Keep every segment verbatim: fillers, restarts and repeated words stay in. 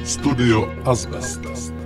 Studio Azbest.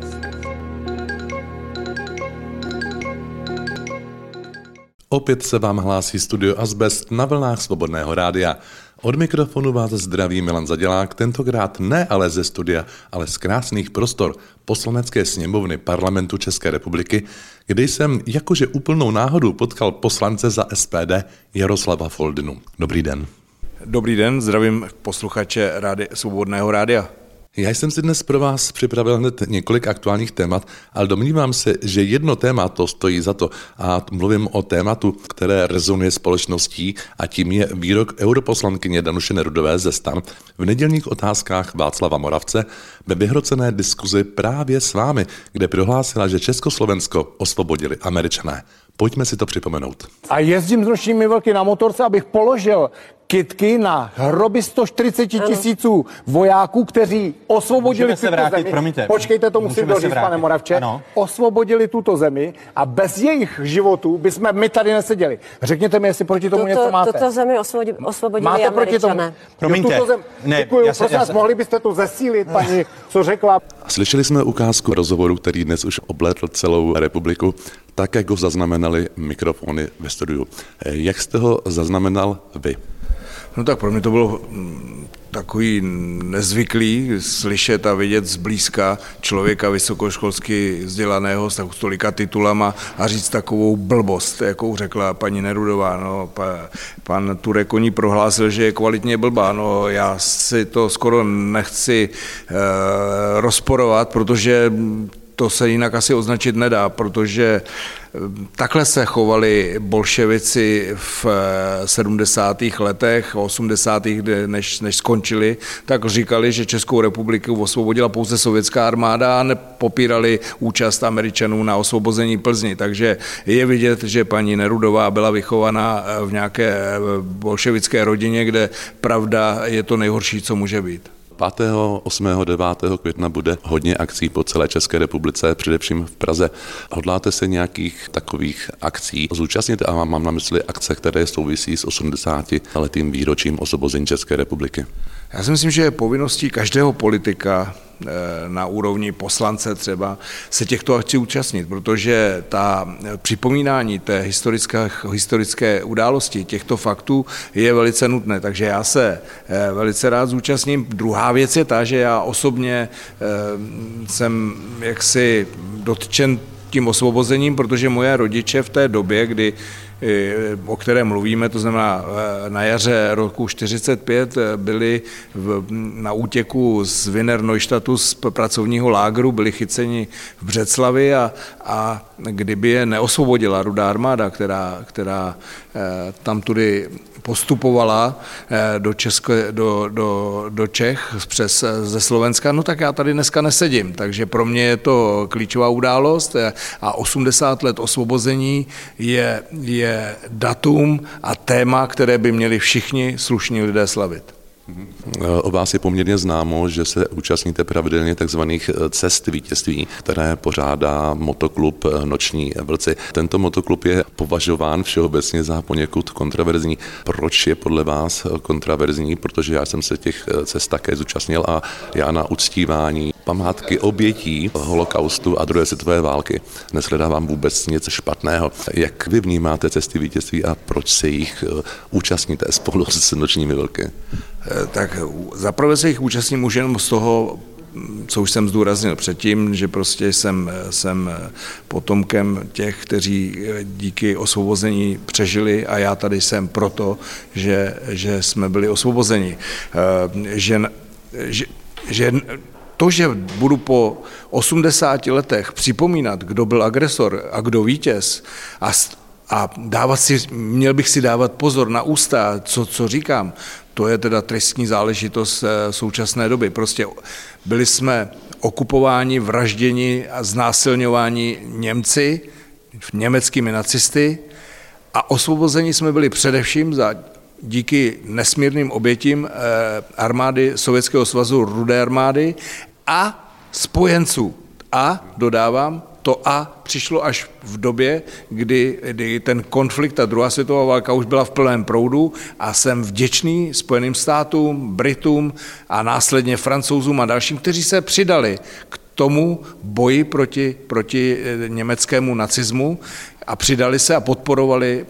Opět se vám hlásí Studio Azbest na vlnách Svobodného rádia. Od mikrofonu vás zdraví Milan Zadělák, tentokrát ne ale ze studia, ale z krásných prostor Poslanecké sněmovny Parlamentu České republiky, kde jsem jakože úplnou náhodou potkal poslance za S P D Jaroslava Foldynu. Dobrý den. Dobrý den, zdravím posluchače rádi, Svobodného rádia. Já jsem si dnes pro vás připravil hned několik aktuálních témat, ale domnívám se, že jedno téma to stojí za to. A mluvím o tématu, které rezonuje společností, a tím je výrok europoslankyně Danuše Nerudové ze STAN v nedělních otázkách Václava Moravce ve vyhrocené diskuzi právě s vámi, kde prohlásila, že Československo osvobodili Američané. Pojďme si to připomenout. A jezdím s nočními vlky na motorce, abych položil kytky na hroby sto čtyřicet tisíců vojáků, kteří osvobodili Můžeme tuto vrátit, zemi. promiňte. Počkejte, to musím doříct, pane Moravče. Ano. Osvobodili tuto zemi a bez jejich životů bychom my tady neseděli. Řekněte mi, jestli proti tomu tuto, něco máte. Tuto zemi osvobodili, osvobodili máte proti tomu? Promiňte. Jo, zem... Ne, Děkuju, já se, prosím já vás, se... mohli byste to zesílit, paní, co řekla. Slyšeli jsme ukázku rozhovoru, který dnes už oblétl celou republiku, tak, jak ho zaznamenali mikrofony ve studiu. Jak jste ho zaznamenal vy? No tak pro mě to bylo takový nezvyklý slyšet a vidět zblízka člověka vysokoškolsky vzdělaného s tolika titulama a říct takovou blbost, jakou řekla paní Nerudová. No, pa, pan Turek o ní prohlásil, že je kvalitně blbá. No, já si to skoro nechci eh, rozporovat, protože to se jinak asi označit nedá, protože takhle se chovali bolševici v sedmdesátých letech, osmdesátých než, než skončili, tak říkali, že Českou republiku osvobodila pouze sovětská armáda a nepopírali účast Američanů na osvobození Plzni. Takže je vidět, že paní Nerudová byla vychovaná v nějaké bolševické rodině, kde pravda je to nejhorší, co může být. pátého, osmého, devátého května bude hodně akcí po celé České republice, především v Praze. Hodláte se nějakých takových akcí zúčastnit a mám na mysli akce, které souvisí s osmdesátiletým výročím osvobození České republiky? Já si myslím, že je povinností každého politika na úrovni poslance třeba se těchto akcí účastnit, protože ta připomínání té historické, historické události, těchto faktů je velice nutné, takže já se velice rád zúčastním. Druhá věc je ta, že já osobně jsem jaksi dotčen tím osvobozením, protože moje rodiče v té době, kdy o které mluvíme, to znamená na jaře roku čtyřicet pět, byli v, na útěku z Wiener Neustadtu z pracovního lágru, byli chyceni v Břeclavi a, a kdyby je neosvobodila Rudá armáda, která, která tam tudy postupovala do, České, do, do, do Čech přes ze Slovenska, no tak já tady dneska nesedím. Takže pro mě je to klíčová událost a osmdesát let osvobození je, je datum a téma, které by měli všichni slušní lidé slavit. O vás je poměrně známo, že se účastníte pravidelně takzvaných cest vítězství, které pořádá motoklub Noční vlci. Tento motoklub je považován všeobecně za poněkud kontroverzní. Proč je podle vás kontroverzní? Protože já jsem se těch cest také zúčastnil a já na uctívání památky obětí holokaustu a druhé světové války neshledávám vůbec nic špatného. Jak vy vnímáte cesty vítězství a proč se jich účastníte spolu s Nočními vlky? Tak zaprvé se jich účastním už jenom z toho, co už jsem zdůraznil předtím, že prostě jsem, jsem potomkem těch, kteří díky osvobození přežili a já tady jsem proto, že, že jsme byli osvobozeni. Že, že, že to, že budu po osmdesáti letech připomínat, kdo byl agresor a kdo vítěz a, a dávat si, měl bych si dávat pozor na ústa, co, co říkám, to je teda tristní záležitost současné doby. Prostě byli jsme okupováni, vražděni a znásilňováni Němci, německými nacisty a osvobozeni jsme byli především za díky nesmírným obětím armády Sovětského svazu, Rudé armády a spojenců. A, dodávám, to A přišlo až v době, kdy, kdy ten konflikt, ta druhá světová válka už byla v plném proudu a jsem vděčný Spojeným státům, Britům a následně Francouzům a dalším, kteří se přidali k tomu boji proti, proti německému nacismu a přidali se a podporovali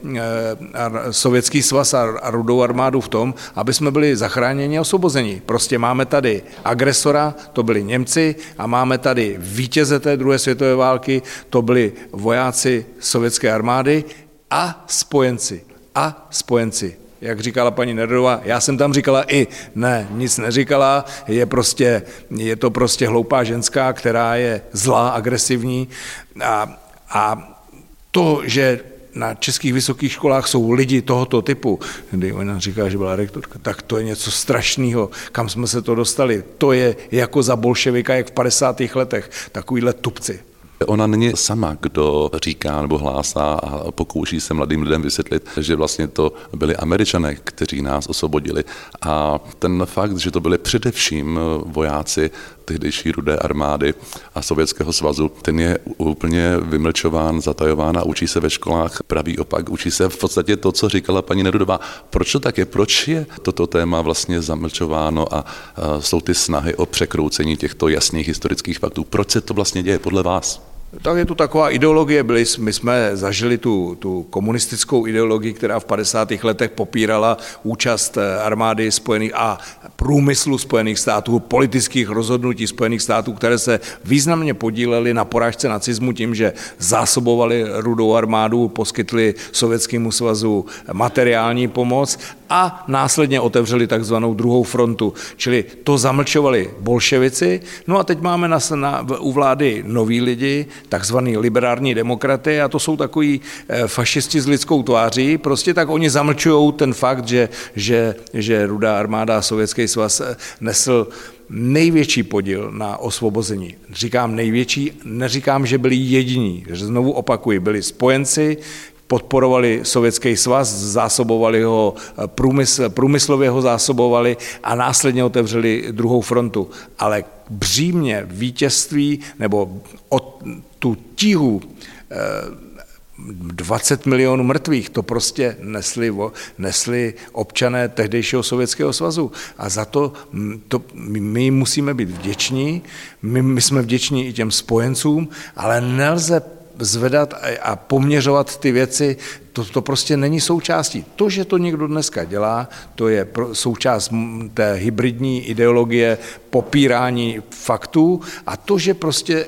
Sovětský svaz a Rudou armádu v tom, aby jsme byli zachráněni a osvobozeni. Prostě máme tady agresora, to byli Němci, a máme tady vítěze té druhé světové války, to byli vojáci sovětské armády a spojenci. A spojenci. Jak říkala paní Nerudová, já jsem tam říkala i, ne, nic neříkala, je, prostě, je to prostě hloupá ženská, která je zlá, agresivní a, a to, že na českých vysokých školách jsou lidi tohoto typu, kdy ona říká, že byla rektorka, tak to je něco strašného, kam jsme se to dostali. To je jako za bolševika, jak v padesátých letech, takovýhle tupci. Ona není sama, kdo říká nebo hlásá a pokouší se mladým lidem vysvětlit, že vlastně to byli Američané, kteří nás osvobodili. A ten fakt, že to byli především vojáci tehdejší Rudé armády a Sovětského svazu, ten je úplně vymlčován, zatajován a učí se ve školách pravý opak. Učí se v podstatě to, co říkala paní Nerudová. Proč to tak je? Proč je toto téma vlastně zamlčováno a jsou ty snahy o překroucení těchto jasných historických faktů? Proč se to vlastně děje podle vás? Tak je tu taková ideologie, byli, my jsme zažili tu, tu komunistickou ideologii, která v padesátých letech popírala účast armády Spojených a průmyslu Spojených států, politických rozhodnutí Spojených států, které se významně podílely na porážce nacismu tím, že zásobovali Rudou armádu, poskytli Sovětskému svazu materiální pomoc a následně otevřeli takzvanou druhou frontu. Čili to zamlčovali bolševici. No a teď máme na, na, u vlády noví lidi, takzvaný liberární demokraty, a to jsou takový fašisti s lidskou tváří, prostě tak oni zamlčují ten fakt, že, že, že Rudá armáda a Sovětský svaz nesl největší podíl na osvobození. Říkám největší, neříkám, že byli jediní, že znovu opakuji, byli spojenci, podporovali Sovětský svaz, zásobovali ho, průmysl, průmyslově ho zásobovali a následně otevřeli druhou frontu. Ale břímě vítězství nebo od tu tíhu dvacet milionů mrtvých, to prostě nesli, nesli občané tehdejšího Sovětského svazu. A za to, to my musíme být vděční, my, my jsme vděční i těm spojencům, ale nelze zvedat a poměřovat ty věci, to, to prostě není součástí. To, že to někdo dneska dělá, to je součást té hybridní ideologie popírání faktů a to, že prostě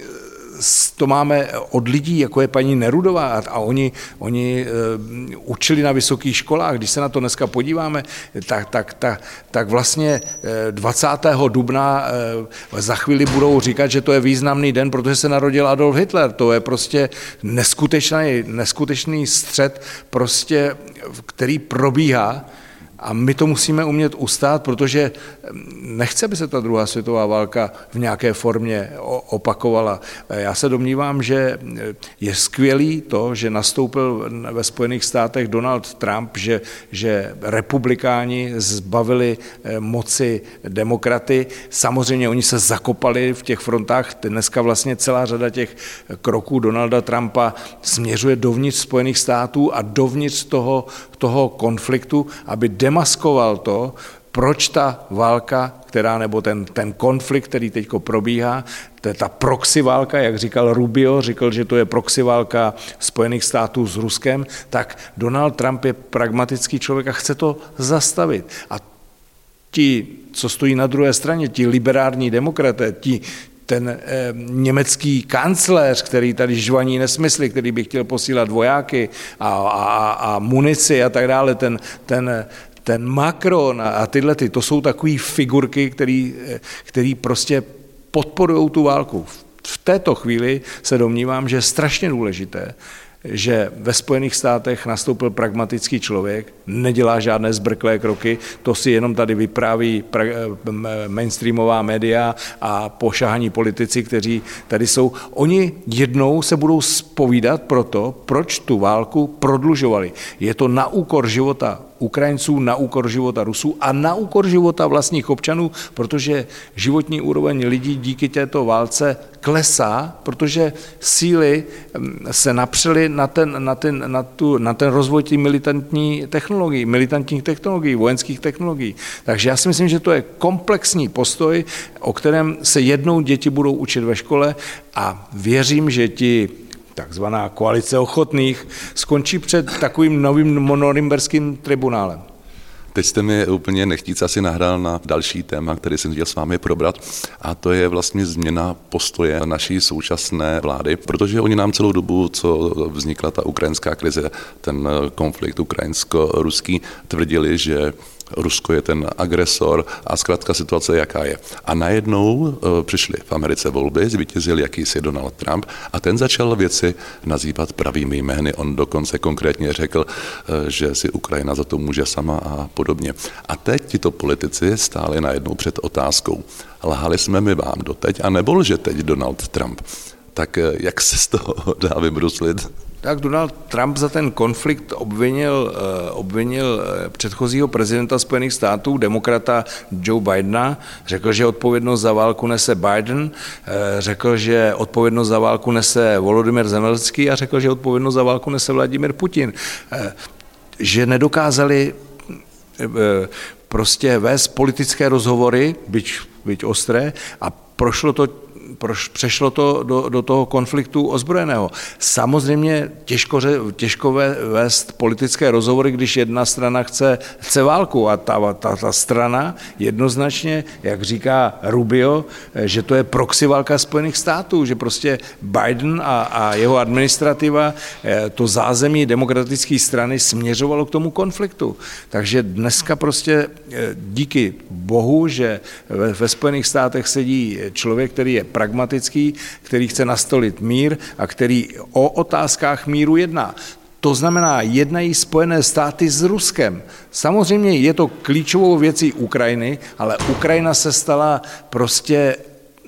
to máme od lidí, jako je paní Nerudová a oni, oni uh, učili na vysokých školách. Když se na to dneska podíváme, tak, tak, tak, tak vlastně dvacátého dubna uh, za chvíli budou říkat, že to je významný den, protože se narodil Adolf Hitler. To je prostě neskutečný, neskutečný střet, prostě, který probíhá. A my to musíme umět ustát, protože nechce, aby se ta druhá světová válka v nějaké formě opakovala. Já se domnívám, že je skvělý to, že nastoupil ve Spojených státech Donald Trump, že, že republikáni zbavili moci demokraty. Samozřejmě oni se zakopali v těch frontách. Dneska vlastně celá řada těch kroků Donalda Trumpa směřuje dovnitř Spojených států a dovnitř toho, toho konfliktu, aby demaskoval to, proč ta válka, která, nebo ten, ten konflikt, který teď probíhá, to je ta proxy válka, jak říkal Rubio, říkal, že to je proxy válka Spojených států s Ruskem, tak Donald Trump je pragmatický člověk a chce to zastavit. A ti, co stojí na druhé straně, ti liberární demokraté, ti ten eh, německý kancléř, který tady žvaní nesmysly, který by chtěl posílat vojáky a, a, a munici a tak dále, ten, ten, ten Macron a tyhle, ty, to jsou takové figurky, který, který prostě podporují tu válku. V této chvíli se domnívám, že je strašně důležité, že ve Spojených státech nastoupil pragmatický člověk, nedělá žádné zbrklé kroky, to si jenom tady vypráví mainstreamová média a pošahaní politici, kteří tady jsou. Oni jednou se budou zpovídat pro to, proč tu válku prodlužovali. Je to na úkor života Ukrajinců na úkor života Rusů a na úkor života vlastních občanů, protože životní úroveň lidí díky této válce klesá, protože síly se napřely na ten, na ten, na tu, na ten rozvoj těch militantní technologií, militantních technologií, vojenských technologií. Takže já si myslím, že to je komplexní postoj, o kterém se jednou děti budou učit ve škole a věřím, že ti takzvaná koalice ochotných skončí před takovým novým norimberským tribunálem. Teď jste mi úplně nechtíc asi nahrál na další téma, který jsem chtěl s vámi probrat, a to je vlastně změna postoje naší současné vlády, protože oni nám celou dobu, co vznikla ta ukrajinská krize, ten konflikt ukrajinsko-ruský, tvrdili, že Rusko je ten agresor a zkrátka situace jaká je. A najednou přišly v Americe volby, zvítězil jakýsi Donald Trump a ten začal věci nazývat pravými jmény. On dokonce konkrétně řekl, že si Ukrajina za to může sama a podobně. A teď tito politici stáli najednou před otázkou. Lhali jsme my vám doteď a nebo lže teď Donald Trump? Tak jak se z toho dá vybruslit? Tak Donald Trump za ten konflikt obvinil, obvinil předchozího prezidenta Spojených států, demokrata Joe Bidena, řekl, že odpovědnost za válku nese Biden, řekl, že odpovědnost za válku nese Volodymyr Zelenský a řekl, že odpovědnost za válku nese Vladimír Putin. Že nedokázali prostě vést politické rozhovory, byť, byť ostré, a prošlo to Proč přešlo to do, do toho konfliktu ozbrojeného. Samozřejmě těžko, těžko vést politické rozhovory, když jedna strana chce, chce válku a ta, ta, ta strana jednoznačně, jak říká Rubio, že to je proxy válka Spojených států, že prostě Biden a, a jeho administrativa, to zázemí demokratické strany směřovalo k tomu konfliktu. Takže dneska prostě díky Bohu, že ve, ve Spojených státech sedí člověk, který je pragmatický, který chce nastolit mír a který o otázkách míru jedná. To znamená, jednají Spojené státy s Ruskem. Samozřejmě je to klíčovou věcí Ukrajiny, ale Ukrajina se stala prostě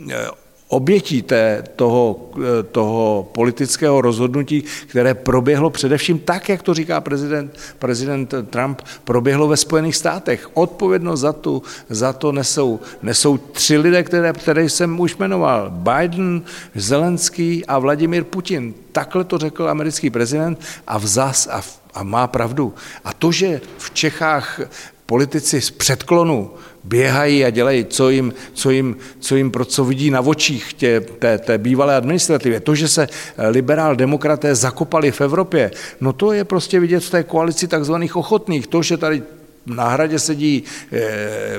obětí té, toho, toho politického rozhodnutí, které proběhlo především tak, jak to říká prezident, prezident Trump, proběhlo ve Spojených státech. Odpovědnost za, tu, za to nesou, nesou tři lidé, které, které jsem už jmenoval. Biden, Zelenský a Vladimír Putin. Takhle to řekl americký prezident a, vzas, a, a má pravdu. A to, že v Čechách politici z předklonu běhají a dělají, co jim, co jim, co jim pro co vidí na očích tě, té, té bývalé administrativě. To, že se liberál-demokraté zakopali v Evropě, no to je prostě vidět v té koalici takzvaných ochotných. To, že tady na hradě sedí eh,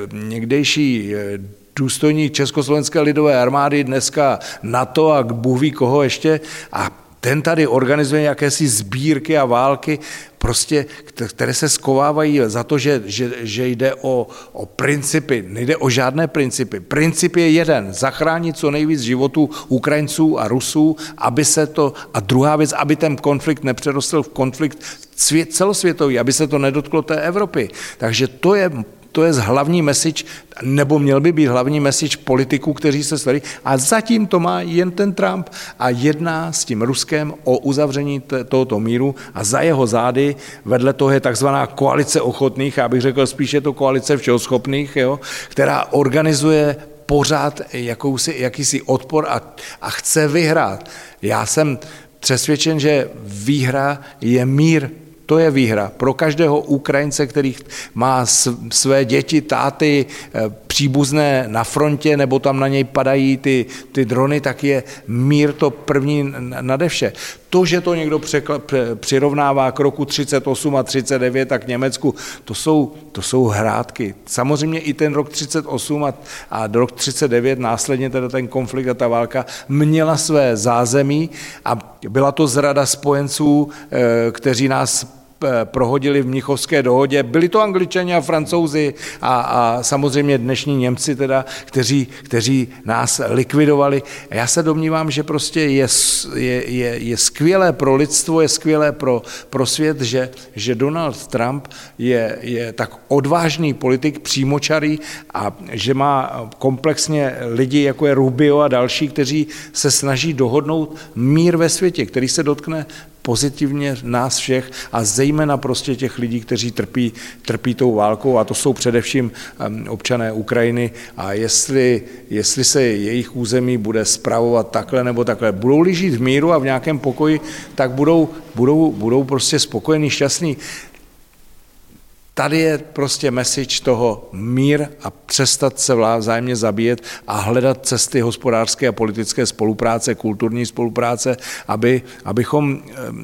někdejší eh, důstojník Československé lidové armády, dneska NATO a Bůh ví koho ještě, a ten tady organizuje jakési sbírky a války, prostě, které se skovávají za to, že, že, že jde o, o principy. Nejde o žádné principy. Princip je jeden, zachránit co nejvíc životů Ukrajinců a Rusů, aby se to, a druhá věc, aby ten konflikt nepřerostl v konflikt svět, celosvětový, aby se to nedotklo té Evropy. Takže to je To je hlavní message, nebo měl by být hlavní message politiků, kteří se stali. A zatím to má jen ten Trump a jedná s tím Ruskem o uzavření t- tohoto míru a za jeho zády vedle toho je takzvaná koalice ochotných, já bych řekl spíše to koalice všehoschopných, jo, která organizuje pořád jakousi, jakýsi odpor a, a chce vyhrát. Já jsem přesvědčen, že výhra je mír. To je výhra pro každého Ukrajince, který má své děti, táty, příbuzné na frontě, nebo tam na něj padají ty, ty drony, tak je mír to první nade vše. To, že to někdo překla, přirovnává k roku třicet osm a třicet devět a k Německu, to jsou, to jsou hrátky. Samozřejmě i ten rok třicet osm a, a rok třicet devět, následně teda ten konflikt a ta válka, měla své zázemí a byla to zrada spojenců, kteří nás prohodili v Mnichovské dohodě. Byli to Angličani a Francouzi a, a samozřejmě dnešní Němci, teda, kteří, kteří nás likvidovali. A já se domnívám, že prostě je, je, je, je skvělé pro lidstvo, je skvělé pro, pro svět, že, že Donald Trump je, je tak odvážný politik, přímočarý a že má komplexně lidi, jako je Rubio a další, kteří se snaží dohodnout mír ve světě, který se dotkne pozitivně nás všech a zejména prostě těch lidí, kteří trpí, trpí tou válkou, a to jsou především občané Ukrajiny, a jestli, jestli se jejich území bude spravovat takhle nebo takhle, budou-li žít v míru a v nějakém pokoji, tak budou, budou, budou prostě spokojení, šťastní. Tady je prostě message toho mír a přestat se vzájemně zabíjet a hledat cesty hospodářské a politické spolupráce, kulturní spolupráce, aby, abychom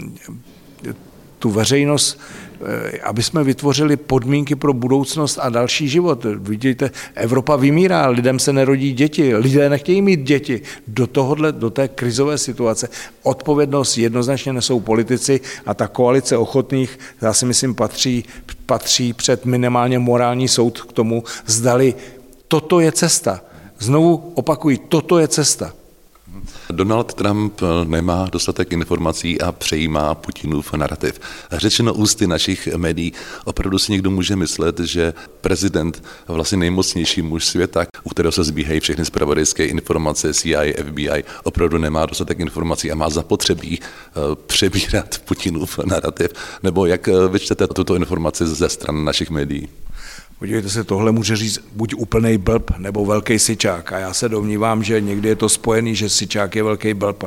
tu veřejnost, aby jsme vytvořili podmínky pro budoucnost a další život. Vidíte, Evropa vymírá, lidem se nerodí děti, lidé nechtějí mít děti. Do tohohle, do té krizové situace odpovědnost jednoznačně nesou politici a ta koalice ochotných, já si myslím, patří, patří před minimálně morální soud k tomu, zdali toto je cesta. Znovu opakuji, toto je cesta. Donald Trump nemá dostatek informací a přejímá Putinův narrativ. Řečeno ústy našich médií, opravdu si někdo může myslet, že prezident, vlastně nejmocnější muž světa, u kterého se sbíhají všechny zpravodajské informace, C I A, F B I, opravdu nemá dostatek informací a má zapotřebí přebírat Putinův narrativ. Nebo jak vyčtete tuto informaci ze strany našich médií? Podívejte se, tohle může říct buď úplnej blb, nebo velký syčák. A já se domnívám, že někdy je to spojený, že syčák je velký blb.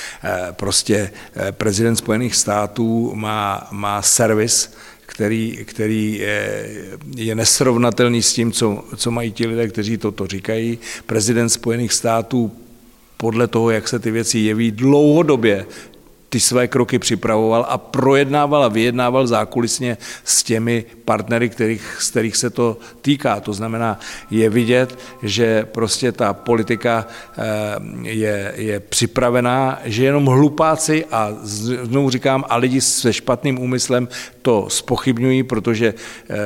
Prostě prezident Spojených států má, má servis, který, který je, je nesrovnatelný s tím, co, co mají ti lidé, kteří toto říkají. Prezident Spojených států podle toho, jak se ty věci jeví, dlouhodobě ty své kroky připravoval a projednával a vyjednával zákulisně s těmi partnery, kterých, z kterých se to týká. To znamená, je vidět, že prostě ta politika je, je připravená, že jenom hlupáci a znovu říkám, a lidi se špatným úmyslem to zpochybňují, protože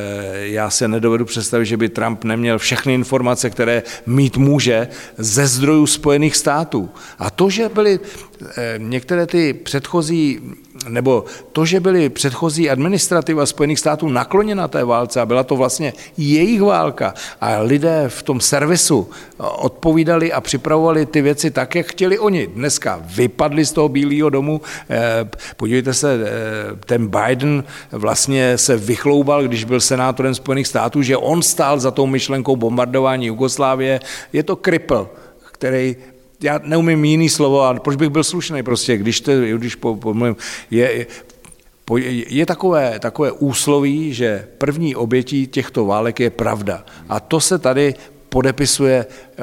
já se nedovedu představit, že by Trump neměl všechny informace, které mít může ze zdrojů Spojených států. A to, že byly některé ty předchozí, nebo to, že byly předchozí administrativa Spojených států nakloněna té válce a byla to vlastně jejich válka a lidé v tom servisu odpovídali a připravovali ty věci tak, jak chtěli oni. Dneska vypadli z toho Bílého domu, podívejte se, ten Biden vlastně se vychloubal, když byl senátorem Spojených států, že on stál za tou myšlenkou bombardování Jugoslávie. Je to kripl, který já neumím jiný slovo, ale proč bych byl slušný prostě, když to, když po, po, je, po, je takové, takové úsloví, že první obětí těchto válek je pravda. A to se tady podepisuje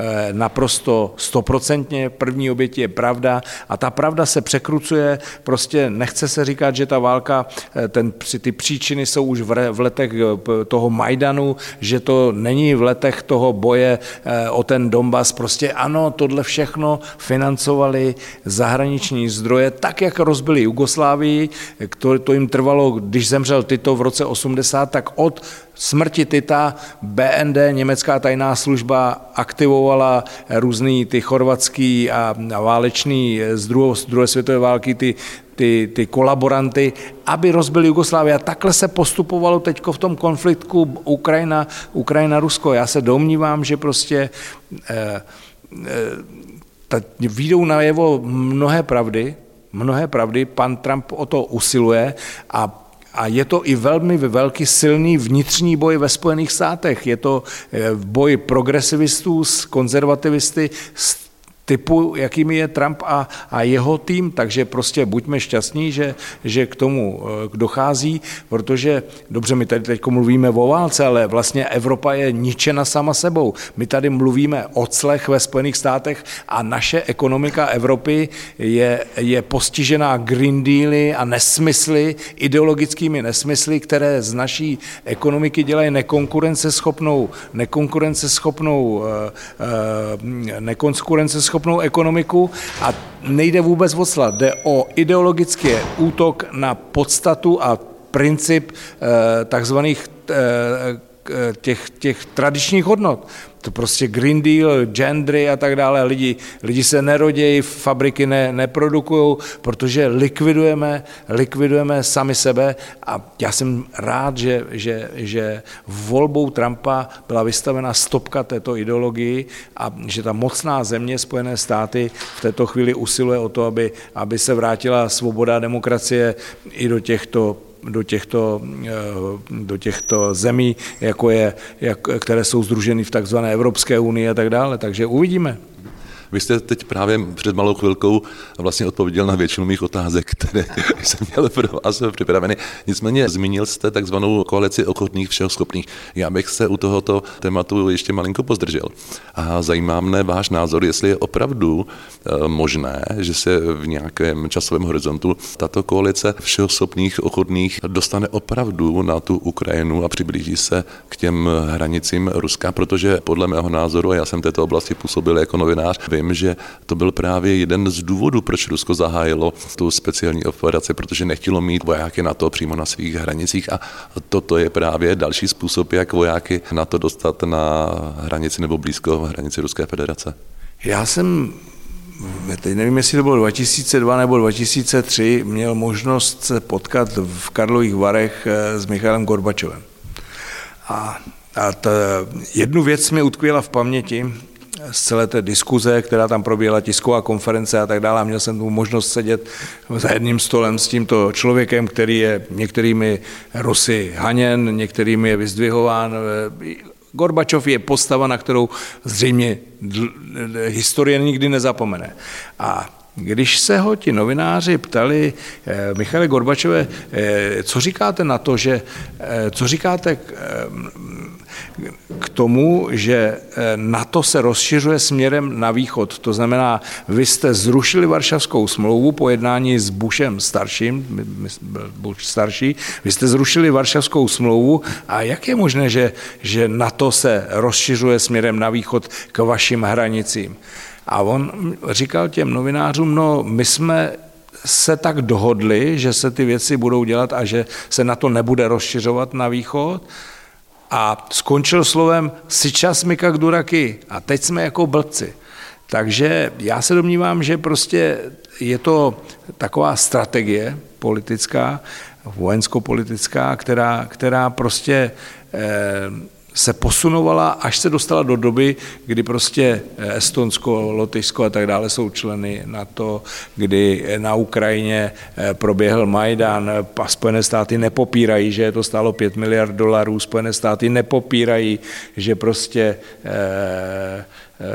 naprosto stoprocentně, první oběť je pravda a ta pravda se překrucuje, prostě nechce se říkat, že ta válka, ten, ty příčiny jsou už v letech toho Majdanu, že to není v letech toho boje o ten Donbas, prostě ano, tohle všechno financovali zahraniční zdroje, tak jak rozbili Jugoslávii, to, to jim trvalo, když zemřel Tito v roce osmdesát, tak od smrti Tita B N D, německá tajná služba, aktivovala různý ty chorvatský a, a válečný z, druho, z druhé světové války ty, ty, ty kolaboranty, aby rozbili Jugoslávii. A takhle se postupovalo teďko v tom konfliktu Ukrajina, Ukrajina-Rusko. Já se domnívám, že prostě eh, eh, ta, vyjdou najevo mnohé pravdy, mnohé pravdy, pan Trump o to usiluje a A je to i velmi velký silný vnitřní boj ve Spojených státech. Je to boj progresivistů s konzervativisty, s typu, jakými je Trump a, a jeho tým, takže prostě buďme šťastní, že, že k tomu dochází, protože, dobře, my tady teď mluvíme o válce, ale vlastně Evropa je ničena sama sebou. My tady mluvíme o clech ve Spojených státech a naše ekonomika Evropy je, je postižená Green Dealy a nesmysly, ideologickými nesmysly, které z naší ekonomiky dělají nekonkurenceschopnou, nekonkurenceschopnou, nekonkurenceschopnou schopnou ekonomiku a nejde vůbec o cla, jde o ideologický útok na podstatu a princip eh, takzvaných eh, těch, těch tradičních hodnot. To prostě Green Deal, gendry a tak dále. Lidi, lidi se nerodějí, fabriky ne, neprodukují, protože likvidujeme, likvidujeme sami sebe a já jsem rád, že, že, že volbou Trumpa byla vystavena stopka této ideologii a že ta mocná země, Spojené státy, v této chvíli usiluje o to, aby, aby se vrátila svoboda a demokracie i do těchto do těchto, do těchto zemí, jako je, jak, které jsou sdruženy v takzvané Evropské unii a tak dále. Takže uvidíme. Vy jste teď právě před malou chvilkou vlastně odpověděl na většinu mých otázek, které jsem měl pro vás připraveny. Nicméně zmínil jste takzvanou koalici ochotných všeho schopných. Já bych se u tohoto tématu ještě malinko pozdržel. A zajímá mne váš názor, jestli je opravdu možné, že se v nějakém časovém horizontu tato koalice všeho schopných ochotných dostane opravdu na tu Ukrajinu a přiblíží se k těm hranicím Ruska, protože podle mého názoru, a já jsem v této oblasti působil jako novinář, vím, že to byl právě jeden z důvodů, proč Rusko zahájilo tu speciální operaci, protože nechtělo mít vojáky NATO přímo na svých hranicích a toto je právě další způsob, jak vojáky NATO dostat na hranici nebo blízko hranici Ruské federace. Já jsem, teď nevím, jestli to bylo dva tisíce dva nebo dva tisíce tři, měl možnost se potkat v Karlových Varech s Michailem Gorbačovem. A, a ta, jednu věc mi utkvěla v paměti, z celé té diskuze, která tam proběhla, tisková konference a tak dále. A měl jsem tu možnost sedět za jedním stolem s tímto člověkem, který je některými Rusy haněn, některými je vyzdvihován. Gorbačov je postava, na kterou zřejmě historie nikdy nezapomene. A když se ho ti novináři ptali, Michaile Gorbačove, co říkáte na to, že, co říkáte k, k tomu, že NATO se rozšiřuje směrem na východ, to znamená, vy jste zrušili Varšavskou smlouvu po jednání s Bushem starším, Bush starší, vy jste zrušili Varšavskou smlouvu a jak je možné, že, že NATO se rozšiřuje směrem na východ k vašim hranicím? A on říkal těm novinářům, no my jsme se tak dohodli, že se ty věci budou dělat a že se na to nebude rozšiřovat na východ. A skončil slovem сейчас мы как дураки a teď jsme jako blbci. Takže já se domnívám, že prostě je to taková strategie politická, vojensko-politická, která, která prostě eh, se posunovala, až se dostala do doby, kdy prostě Estonsko, Lotyšsko a tak dále jsou členy NATO, kdy na Ukrajině proběhl Majdan a Spojené státy nepopírají, že to stálo pět miliard dolarů, Spojené státy nepopírají, že prostě eh,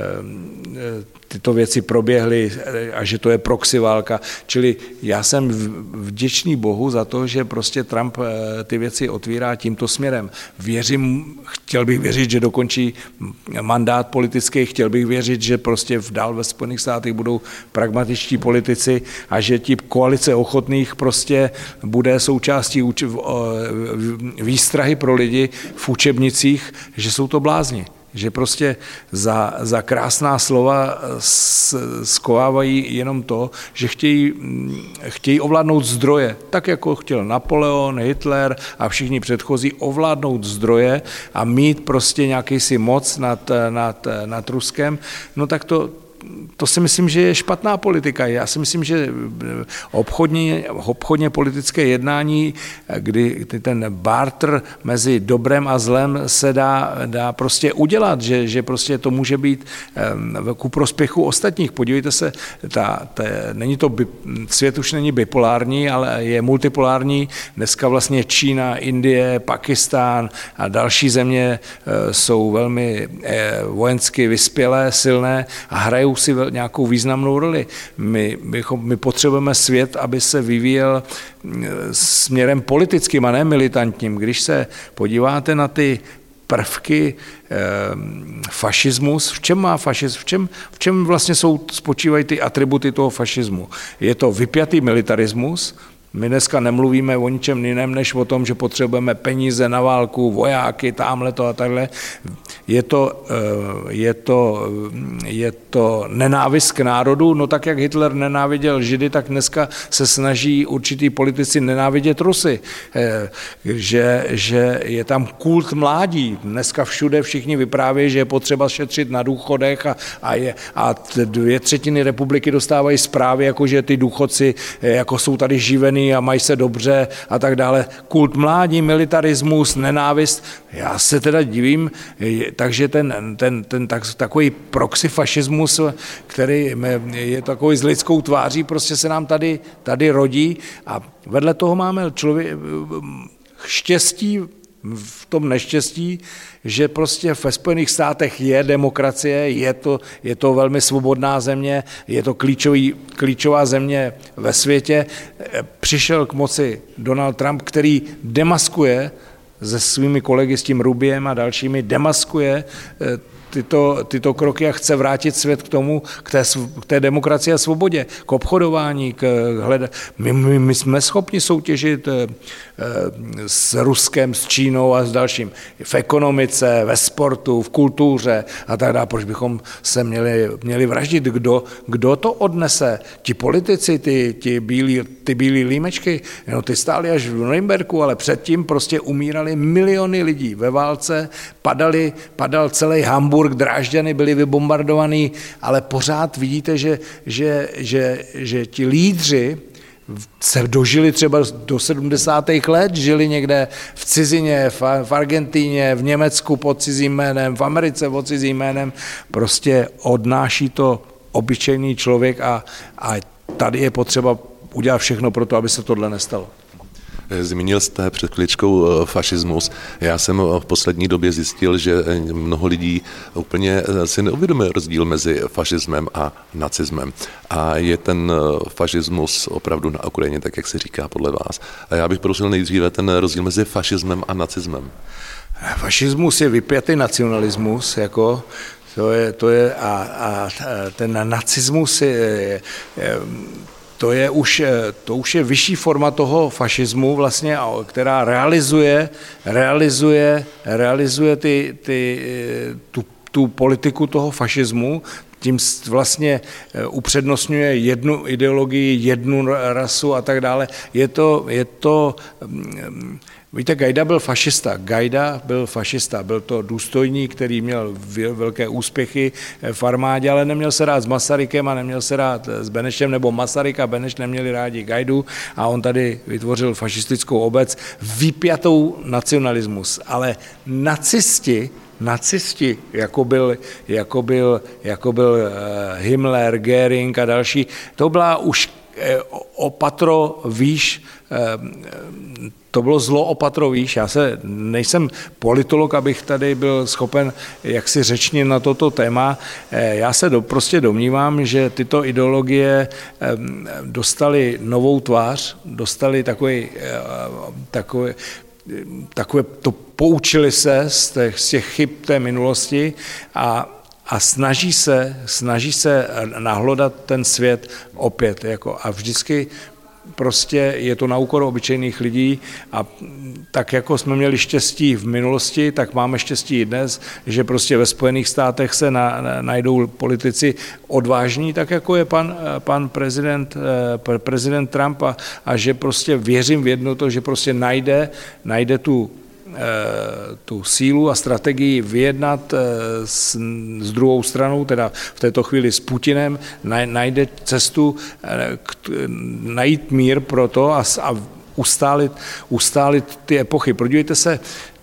tyto věci proběhly a že to je proxy válka. Čili já jsem vděčný Bohu za to, že prostě Trump ty věci otvírá tímto směrem. Věřím, chtěl bych věřit, že dokončí mandát politický, chtěl bych věřit, že prostě v dál ve Spojených státech budou pragmatičtí politici a že ti koalice ochotných prostě bude součástí výstrahy pro lidi v učebnicích, že jsou to blázni. Že prostě za, za krásná slova skovávají jenom to, že chtějí, chtějí ovládnout zdroje, tak jako chtěl Napoleon, Hitler a všichni předchozí ovládnout zdroje a mít prostě nějaký si moc nad, nad, nad Ruskem, no tak to To si myslím, že je špatná politika. Já si myslím, že obchodně, obchodně politické jednání, kdy ten barter mezi dobrem a zlem se dá, dá prostě udělat, že, že prostě to může být ku prospěchu ostatních. Podívejte se, ta, ta, není to, svět už není bipolární, ale je multipolární. Dneska vlastně Čína, Indie, Pakistán a další země jsou velmi vojensky vyspělé, silné a hrají si nějakou významnou roli. My, bychom, my potřebujeme svět, aby se vyvíjel směrem politickým a ne militantním. Když se podíváte na ty prvky eh, fašismus, v čem má fašismus, v čem, v čem vlastně jsou, spočívají ty atributy toho fašismu? Je to vypjatý militarismus, My dneska nemluvíme o ničem jiném, než o tom, že potřebujeme peníze na válku, vojáky, támhleto a takhle. Je to, je to, je to nenávist k národu, no tak jak Hitler nenáviděl Židy, tak dneska se snaží určitý politici nenávidět Rusy. Že, že je tam kult mládí. Dneska všude všichni vyprávějí, že je potřeba šetřit na důchodech a, a, je, a dvě třetiny republiky dostávají zprávy, jako že ty důchodci jako jsou tady živený a mají se dobře a tak dále. Kult mládí, militarismus, nenávist. Já se teda divím, takže ten, ten, ten tak, takový proxyfašismus, který je takový s lidskou tváří, prostě se nám tady, tady rodí a vedle toho máme člověk, štěstí v tom neštěstí, že prostě ve Spojených státech je demokracie, je to, je to velmi svobodná země, je to klíčový, klíčová země ve světě. Přišel k moci Donald Trump, který demaskuje se svými kolegy, s tím Rubiem a dalšími, demaskuje tyto, tyto kroky a chce vrátit svět k tomu, k té, k té demokracii a svobodě, k obchodování, k hled... my, my, my jsme schopni soutěžit e, s Ruskem, s Čínou a s dalším. V ekonomice, ve sportu, v kultuře a tak dále. Proč bychom se měli, měli vraždit? Kdo, kdo to odnese? Ti politici, ty, ty, bílí, ty bílí límečky, no, ty stáli až v Norimberku, ale předtím prostě umírali miliony lidí ve válce, padali, padal celý Hamburg, Drážďany byly vybombardovaný, ale pořád vidíte, že, že, že, že ti lídři se dožili třeba do sedmdesátých let, žili někde v cizině, v, v Argentíně, v Německu pod cizím jménem, v Americe pod cizím jménem. Prostě odnáší to obyčejný člověk a, a tady je potřeba udělat všechno pro to, aby se tohle nestalo. Zmínil jste před chviličkou fašismus. Já jsem v poslední době zjistil, že mnoho lidí úplně si neuvědomuje rozdíl mezi fašismem a nacismem. A je ten fašismus opravdu na Ukrajině, tak jak se říká podle vás. A já bych prosil nejdříve ten rozdíl mezi fašismem a nacismem. Fašismus je vypjatý nacionalismus, jako to je, to je a, a ten nacismus je, je, je To je, už, to už je vyšší forma toho fašismu, vlastně, která realizuje, realizuje, realizuje ty, ty, tu, tu politiku toho fašismu, tím vlastně upřednostňuje jednu ideologii, jednu rasu a tak dále. Je to, je to víte, Gajda byl fašista. Gajda byl fašista. Byl to důstojník, který měl velké úspěchy v armádě, ale neměl se rád s Masarykem a neměl se rád s Benešem, nebo Masaryk a Beneš neměli rádi Gajdu a on tady vytvořil fašistickou obec, vypjatou nacionalismus. Ale nacisti, nacisti, jako byl, jako byl, jako byl Himmler, Göring a další, to byla už opatro výš, to bylo zlo opatro výš. Já se nejsem politolog, abych tady byl schopen jaksi řečnit na toto téma. Já se do, prostě domnívám, že tyto ideologie dostaly novou tvář, dostaly takový, takový takové, to poučili se z těch, z těch chyb té minulosti a a snaží se, snaží se nahlodat ten svět opět. Jako, a vždycky prostě je to na úkor obyčejných lidí a tak jako jsme měli štěstí v minulosti, tak máme štěstí i dnes, že prostě ve Spojených státech se na, na, najdou politici odvážní, tak jako je pan, pan prezident, prezident Trump a, a že prostě věřím v jedno to, že prostě najde, najde tu tu sílu a strategii vyjednat s, s druhou stranou, teda v této chvíli s Putinem, najde cestu k, najít mír pro to a, a ustálit, ustálit ty epochy. Podívejte se,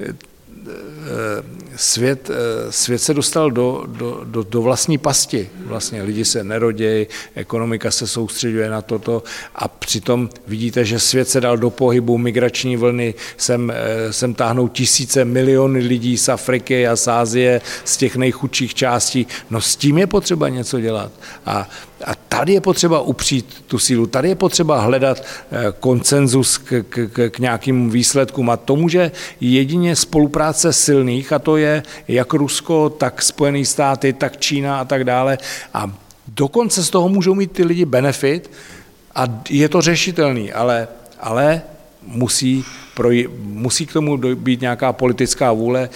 svět, svět se dostal do, do, do, do vlastní pasti. Vlastně lidi se nerodějí, ekonomika se soustředuje na toto a přitom vidíte, že svět se dal do pohybu, migrační vlny, sem, sem táhnou tisíce, miliony lidí z Afriky a z Asie, z těch nejchudších částí. No s tím je potřeba něco dělat. A, a tady je potřeba upřít tu sílu, tady je potřeba hledat konsenzus k, k, k nějakým výsledkům a to může jedině spolupráce silných, a to je jak Rusko, tak Spojené státy, tak Čína a tak dále. A dokonce z toho můžou mít ty lidi benefit a je to řešitelný, ale, ale musí, proj- musí k tomu být nějaká politická vůle.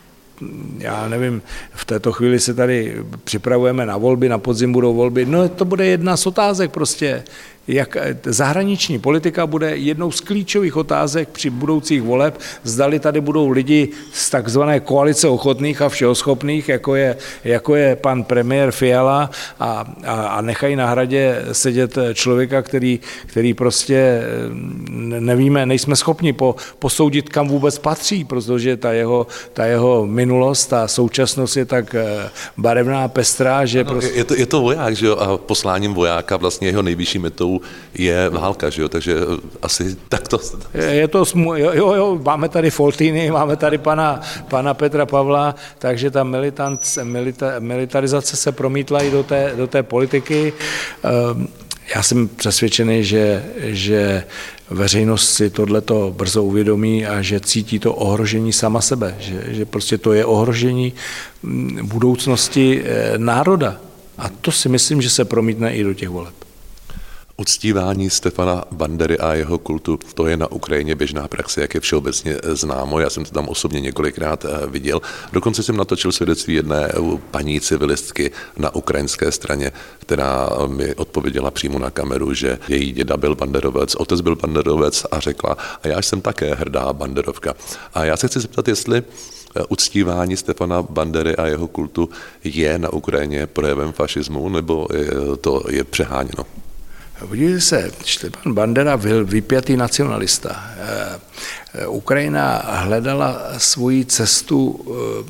Já nevím, v této chvíli se tady připravujeme na volby, na podzim budou volby, no to bude jedna z otázek prostě. Jak zahraniční politika bude jednou z klíčových otázek při budoucích voleb, zdali tady budou lidi z takzvané koalice ochotných a všehoschopných, jako je, jako je pan premiér Fiala a, a, a nechají na hradě sedět člověka, který, který prostě nevíme, nejsme schopni po, posoudit, kam vůbec patří, protože ta jeho, ta jeho minulost, ta současnost je tak barevná, pestrá, že no, prostě... Je to, je to voják, že jo, a posláním vojáka vlastně jeho nejvyšší metou je válka, že jo, takže asi takto... Je to, smu, jo, jo, jo, máme tady Foltýny, máme tady pana, pana Petra Pavla, takže ta militant, milita, militarizace se promítla i do té, do té politiky. Já jsem přesvědčený, že, že veřejnost si tohleto brzo uvědomí a že cítí to ohrožení sama sebe, že, že prostě to je ohrožení budoucnosti národa. A to si myslím, že se promítne i do těch voleb. Uctívání Stefana Bandery a jeho kultu, to je na Ukrajině běžná praxe, jak je všeobecně známo. Já jsem to tam osobně několikrát viděl. Dokonce jsem natočil svědectví jedné paní civilistky na ukrajinské straně, která mi odpověděla přímo na kameru, že její děda byl banderovec, otec byl banderovec a řekla, a já jsem také hrdá banderovka. A já se chci zeptat, jestli uctívání Stefana Bandery a jeho kultu je na Ukrajině projevem fašismu, nebo to je přeháněno? Podívejte se, Stepan Bandera byl vypjatý nacionalista. Ukrajina hledala svoji cestu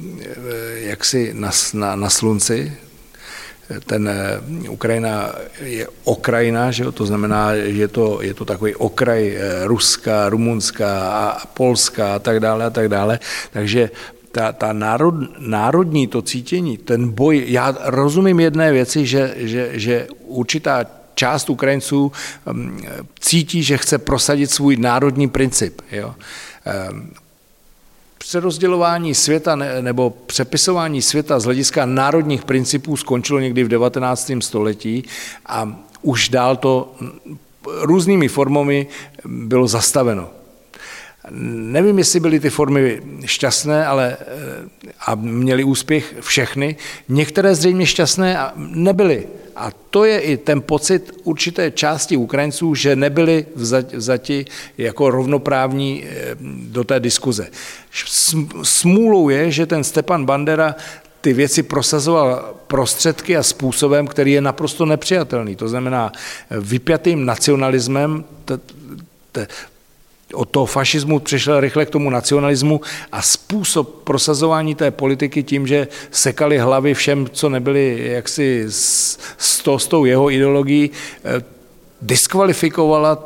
jaksi na, na, na slunci. Ten Ukrajina je okrajina, že jo? To znamená, že to, je to takový okraj Ruska, Rumunska a Polska a tak dále a tak dále. Takže ta, ta národ, národní to cítění, ten boj, já rozumím jedné věci, že, že, že určitá část Ukrajinců cítí, že chce prosadit svůj národní princip. Jo. Přerozdělování světa nebo přepisování světa z hlediska národních principů skončilo někdy v devatenáctém století a už dál to různými formami bylo zastaveno. Nevím, jestli byly ty formy šťastné, ale a měly úspěch všechny. Některé zřejmě šťastné nebyly. A to je i ten pocit určité části Ukrajinců, že nebyli vzati jako rovnoprávní do té diskuze. Smůlou je, že ten Stepan Bandera ty věci prosazoval prostředky a způsobem, který je naprosto nepřijatelný. To znamená vypjatým nacionalismem, t- t- od toho fašismu přešel rychle k tomu nacionalismu a způsob prosazování té politiky tím, že sekali hlavy všem, co nebyli jaksi s, s, to, s tou jeho ideologií, diskvalifikovala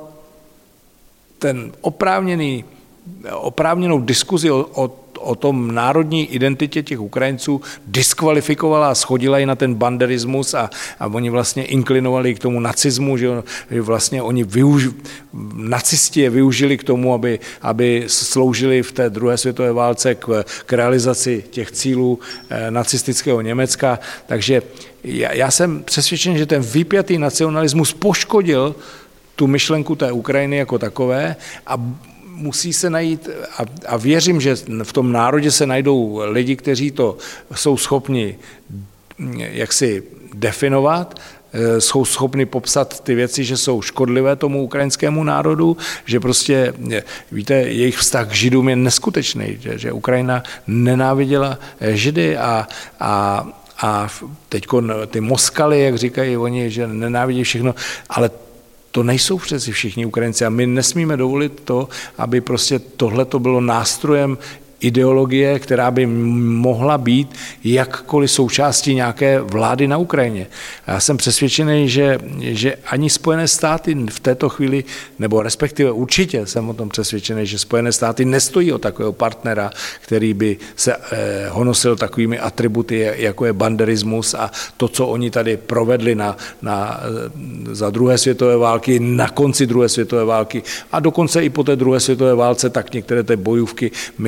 ten oprávněný, oprávněnou diskuzi o, o o tom národní identitě těch Ukrajinců diskvalifikovala a schodila ji na ten banderismus a, a oni vlastně inklinovali k tomu nacismu, že, že vlastně oni využ, nacisti je využili k tomu, aby, aby sloužili v té druhé světové válce k, k realizaci těch cílů eh, nacistického Německa. Takže já, já jsem přesvědčen, že ten vypjatý nacionalismus poškodil tu myšlenku té Ukrajiny jako takové a musí se najít, a, a věřím, že v tom národě se najdou lidi, kteří to jsou schopni jaksi definovat, jsou schopni popsat ty věci, že jsou škodlivé tomu ukrajinskému národu, že prostě, víte, jejich vztah k Židům je neskutečný, že, že Ukrajina nenáviděla Židy a, a, a teďko ty Moskaly, jak říkají oni, že nenávidí všechno, ale to nejsou přeci všichni Ukrajinci a my nesmíme dovolit to, aby prostě tohleto bylo nástrojem ideologie, která by mohla být jakkoliv součástí nějaké vlády na Ukrajině. Já jsem přesvědčený, že, že ani Spojené státy v této chvíli, nebo respektive určitě jsem o tom přesvědčený, že Spojené státy nestojí o takového partnera, který by se eh, honosil takovými atributy, jako je banderismus a to, co oni tady provedli na, na, za druhé světové války, na konci druhé světové války a dokonce i po té druhé světové válce, tak některé ty bojůvky my, my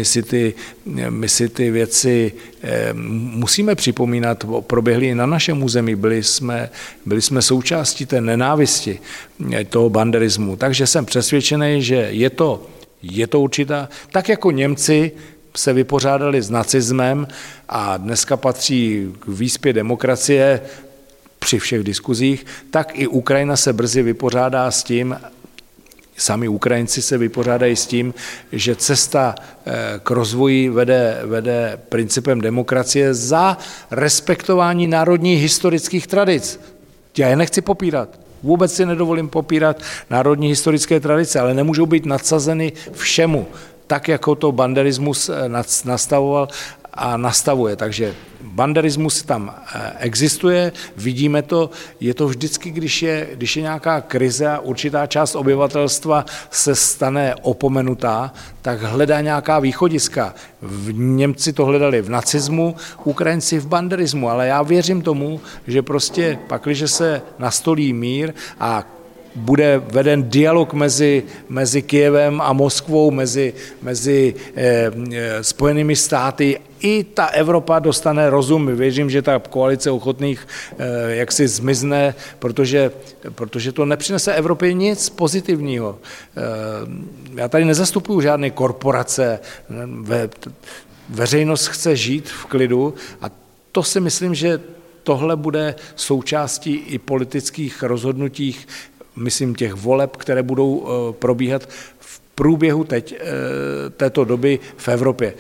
my si ty, my si ty věci musíme připomínat, proběhly i na našem území, byli jsme, byli jsme součástí té nenávisti, toho banderismu. Takže jsem přesvědčený, že je to, je to určitá, tak jako Němci se vypořádali s nacismem a dneska patří k výspě demokracie při všech diskuzích, tak i Ukrajina se brzy vypořádá s tím, sami Ukrajinci se vypořádají s tím, že cesta k rozvoji vede, vede principem demokracie za respektování národních historických tradic. Já je nechci popírat. Vůbec si nedovolím popírat národní historické tradice, ale nemůžou být nadsazeny všemu, tak jako to banderismus nastavoval a nastavuje. Takže banderismus tam existuje, vidíme to, je to vždycky, když je, když je nějaká krize a určitá část obyvatelstva se stane opomenutá, tak hledá nějaká východiska. V Němci to hledali v nacismu, Ukrajinci v banderismu, ale já věřím tomu, že prostě pakliže se nastolí mír a bude veden dialog mezi, mezi Kyjevem a Moskvou, mezi, mezi eh, Spojenými státy. I ta Evropa dostane rozum. Věřím, že ta koalice ochotných eh, jaksi zmizne, protože, protože to nepřinese Evropě nic pozitivního. Eh, já tady nezastupuju žádné korporace. Ve, veřejnost chce žít v klidu a to si myslím, že tohle bude součástí i politických rozhodnutích, myslím těch voleb, které budou probíhat v průběhu teď, této doby v Evropě.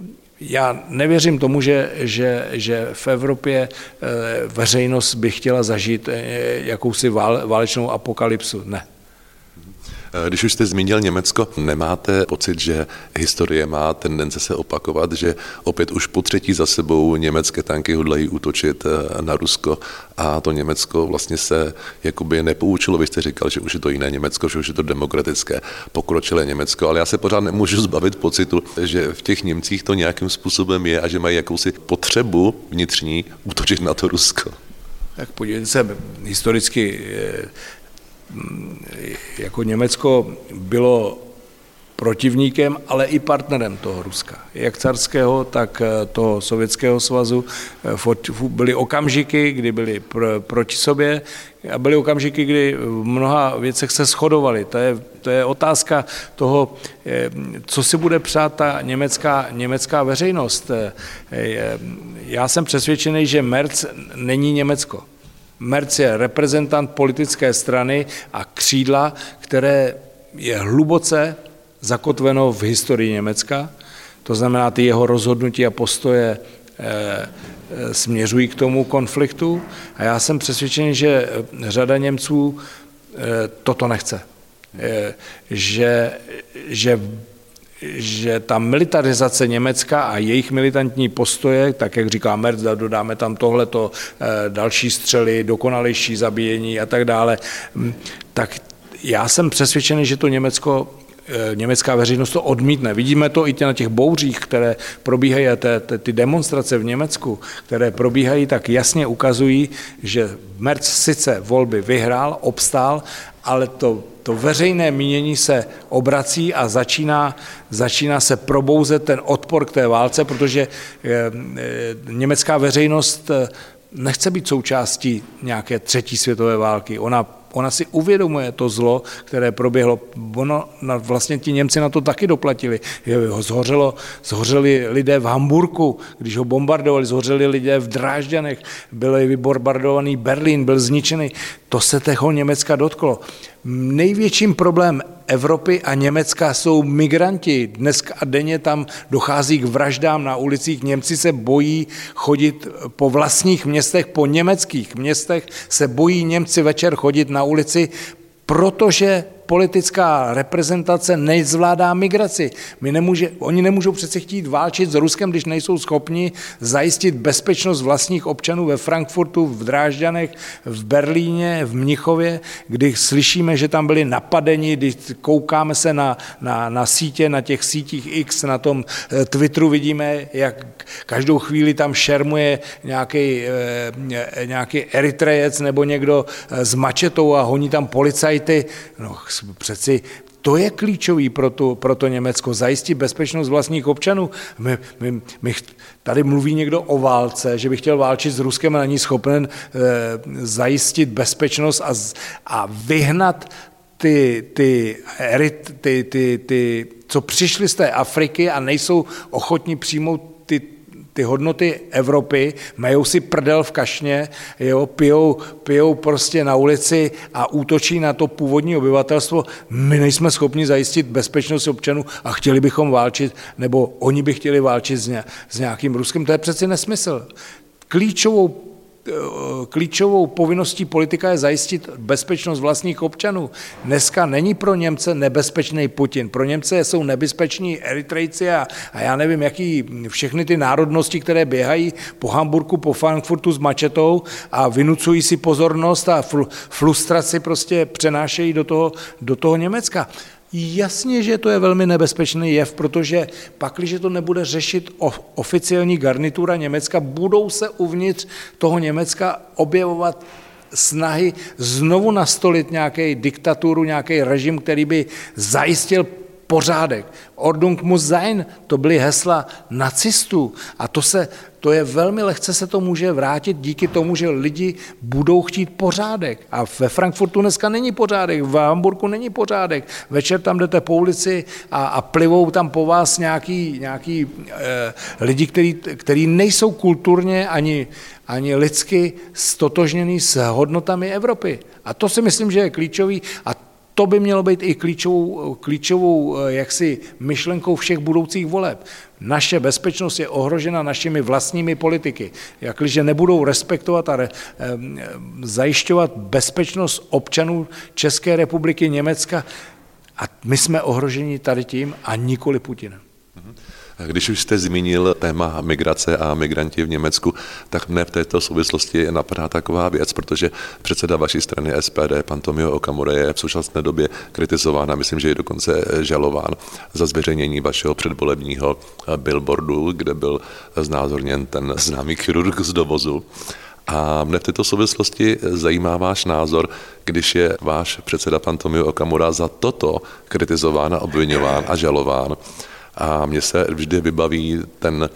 Já nevěřím tomu, že, že, že v Evropě veřejnost by chtěla zažít jakousi válečnou apokalypsu. Ne. Když už jste zmínil Německo, nemáte pocit, že historie má tendence se opakovat, že opět už po třetí za sebou německé tanky hodlají útočit na Rusko a to Německo vlastně se jakoby nepoučilo. Vy jste říkal, že už je to jiné Německo, že už je to demokratické, pokročilé Německo, ale já se pořád nemůžu zbavit pocitu, že v těch Němcích to nějakým způsobem je a že mají jakousi potřebu vnitřní útočit na to Rusko. Tak podívejte se, historicky jako Německo bylo protivníkem, ale i partnerem toho Ruska. Jak carského, tak toho Sovětského svazu. Byly okamžiky, kdy byli pr- proti sobě a byly okamžiky, kdy v mnoha věcech se shodovali. To je, to je otázka toho, co si bude přát ta německá, německá veřejnost. Já jsem přesvědčený, že Merz není Německo. Merz je reprezentant politické strany a křídla, které je hluboce zakotveno v historii Německa. To znamená, ty jeho rozhodnutí a postoje e, e, směřují k tomu konfliktu. A já jsem přesvědčený, že řada Němců e, toto nechce. E, že, že že ta militarizace Německa a jejich militantní postoje, tak jak říká Merz, dodáme tam tohleto, další střely, dokonalejší zabíjení a tak dále, tak já jsem přesvědčený, že to Německo, německá veřejnost to odmítne. Vidíme to i na těch bouřích, které probíhají, ty, ty demonstrace v Německu, které probíhají, tak jasně ukazují, že Merz sice volby vyhrál, obstál, ale to, to veřejné mínění se obrací a začíná, začíná se probouzet ten odpor k té válce, protože e, e, německá veřejnost nechce být součástí nějaké třetí světové války. Ona Ona si uvědomuje to zlo, které proběhlo. Ono, vlastně ti Němci na to taky doplatili. Zhořelo, zhořeli lidé v Hamburku, když ho bombardovali, zhořeli lidé v Drážďanech, byl vybombardovaný Berlín, byl zničený. To se toho Německa dotklo. Největším problém Evropy a Německa jsou migranti. Dneska a denně tam dochází k vraždám na ulicích. Němci se bojí chodit po vlastních městech, po německých městech se bojí Němci večer chodit na ulici, protože politická reprezentace nezvládá migraci. My nemůže, oni nemůžou přece chtít válčit s Ruskem, když nejsou schopni zajistit bezpečnost vlastních občanů ve Frankfurtu, v Drážďanech, v Berlíně, v Mnichově, kdy slyšíme, že tam byli napadeni, když koukáme se na, na, na sítě, na těch sítích X, na tom Twitteru vidíme, jak každou chvíli tam šermuje nějaký, nějaký Eritrejec nebo někdo s mačetou a honí tam policajty. No, přeci to je klíčový pro, tu, pro to Německo, zajistit bezpečnost vlastních občanů. My, my, my, tady mluví někdo o válce, že by chtěl válčit s Ruskem a není schopen eh, zajistit bezpečnost a, a vyhnat ty, ty, ty, ty, ty, co přišli z té Afriky a nejsou ochotní přijmout ty ty hodnoty Evropy, majou si prdel v kašně, jo, pijou, pijou prostě na ulici a útočí na to původní obyvatelstvo. My nejsme schopni zajistit bezpečnost občanů a chtěli bychom válčit, nebo oni by chtěli válčit s, ně, s nějakým Ruskem. To je přeci nesmysl. Klíčovou Klíčovou povinností politika je zajistit bezpečnost vlastních občanů. Dneska není pro Němce nebezpečný Putin. Pro Němce jsou nebezpeční Eritrejci a, a já nevím, jaký všechny ty národnosti, které běhají po Hamburku, po Frankfurtu s mačetou a vynucují si pozornost a fl, frustraci prostě přenášejí do toho, do toho Německa. Jasně, že to je velmi nebezpečný jev, protože pakliže to nebude řešit oficiální garnitura Německa, budou se uvnitř toho Německa objevovat snahy znovu nastolit nějaký diktaturu, nějaký režim, který by zajistil pořádek. Ordnung muss sein, to byly hesla nacistů a to se, to je velmi lehce se to může vrátit díky tomu, že lidi budou chtít pořádek. A ve Frankfurtu dneska není pořádek, v Hamburgu není pořádek. Večer tam jdete po ulici a, a plivou tam po vás nějaký, nějaký eh, lidi, který, který nejsou kulturně ani, ani lidsky stotožněný s hodnotami Evropy. A to si myslím, že je klíčový a to by mělo být i klíčovou, klíčovou jaksi myšlenkou všech budoucích voleb. Naše bezpečnost je ohrožena našimi vlastními politiky. Jakliže nebudou respektovat a re, eh, zajišťovat bezpečnost občanů České republiky, Německa, a my jsme ohroženi tady tím a nikoli Putinem. Když už jste zmínil téma migrace a migranti v Německu, tak mne v této souvislosti napadá taková věc, protože předseda vaší strany S P D, pan Tomio Okamura, je v současné době kritizován a myslím, že je dokonce žalován za zveřejnění vašeho předvolebního billboardu, kde byl znázorněn ten známý chirurg z dovozu. A mne v této souvislosti zajímá váš názor, když je váš předseda pan Tomio Okamura za toto kritizován a obviňován a žalován. A mně se vždy vybaví ten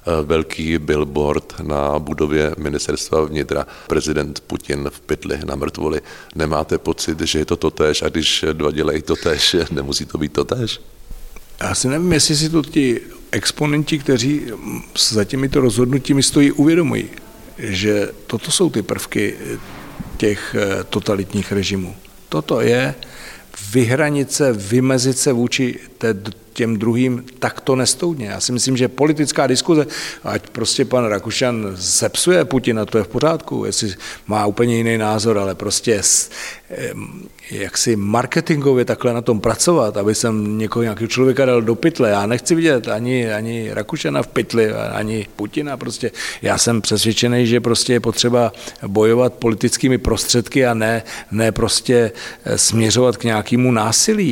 velký billboard na budově ministerstva vnitra. Prezident Putin v pytli na mrtvoli. Nemáte pocit, že je to totéž a když dva dělají totéž, nemusí to být totéž? Já si nevím, jestli si to ti exponenti, kteří za těmito rozhodnutími stojí, uvědomují, že toto jsou ty prvky těch totalitních režimů. Toto je vyhranit se, vymezit se vůči té, těm druhým takto nestoudně. Já si myslím, že politická diskuze, ať prostě pan Rakušan zepsuje Putina, to je v pořádku, jestli má úplně jiný názor, ale prostě jak si marketingově takhle na tom pracovat, aby jsem někoho, nějakého člověka dal do pytle. Já nechci vidět ani, ani Rakušana v pytli, ani Putina. Prostě já jsem přesvědčený, že prostě je potřeba bojovat politickými prostředky a ne, ne prostě směřovat k nějakému násilí.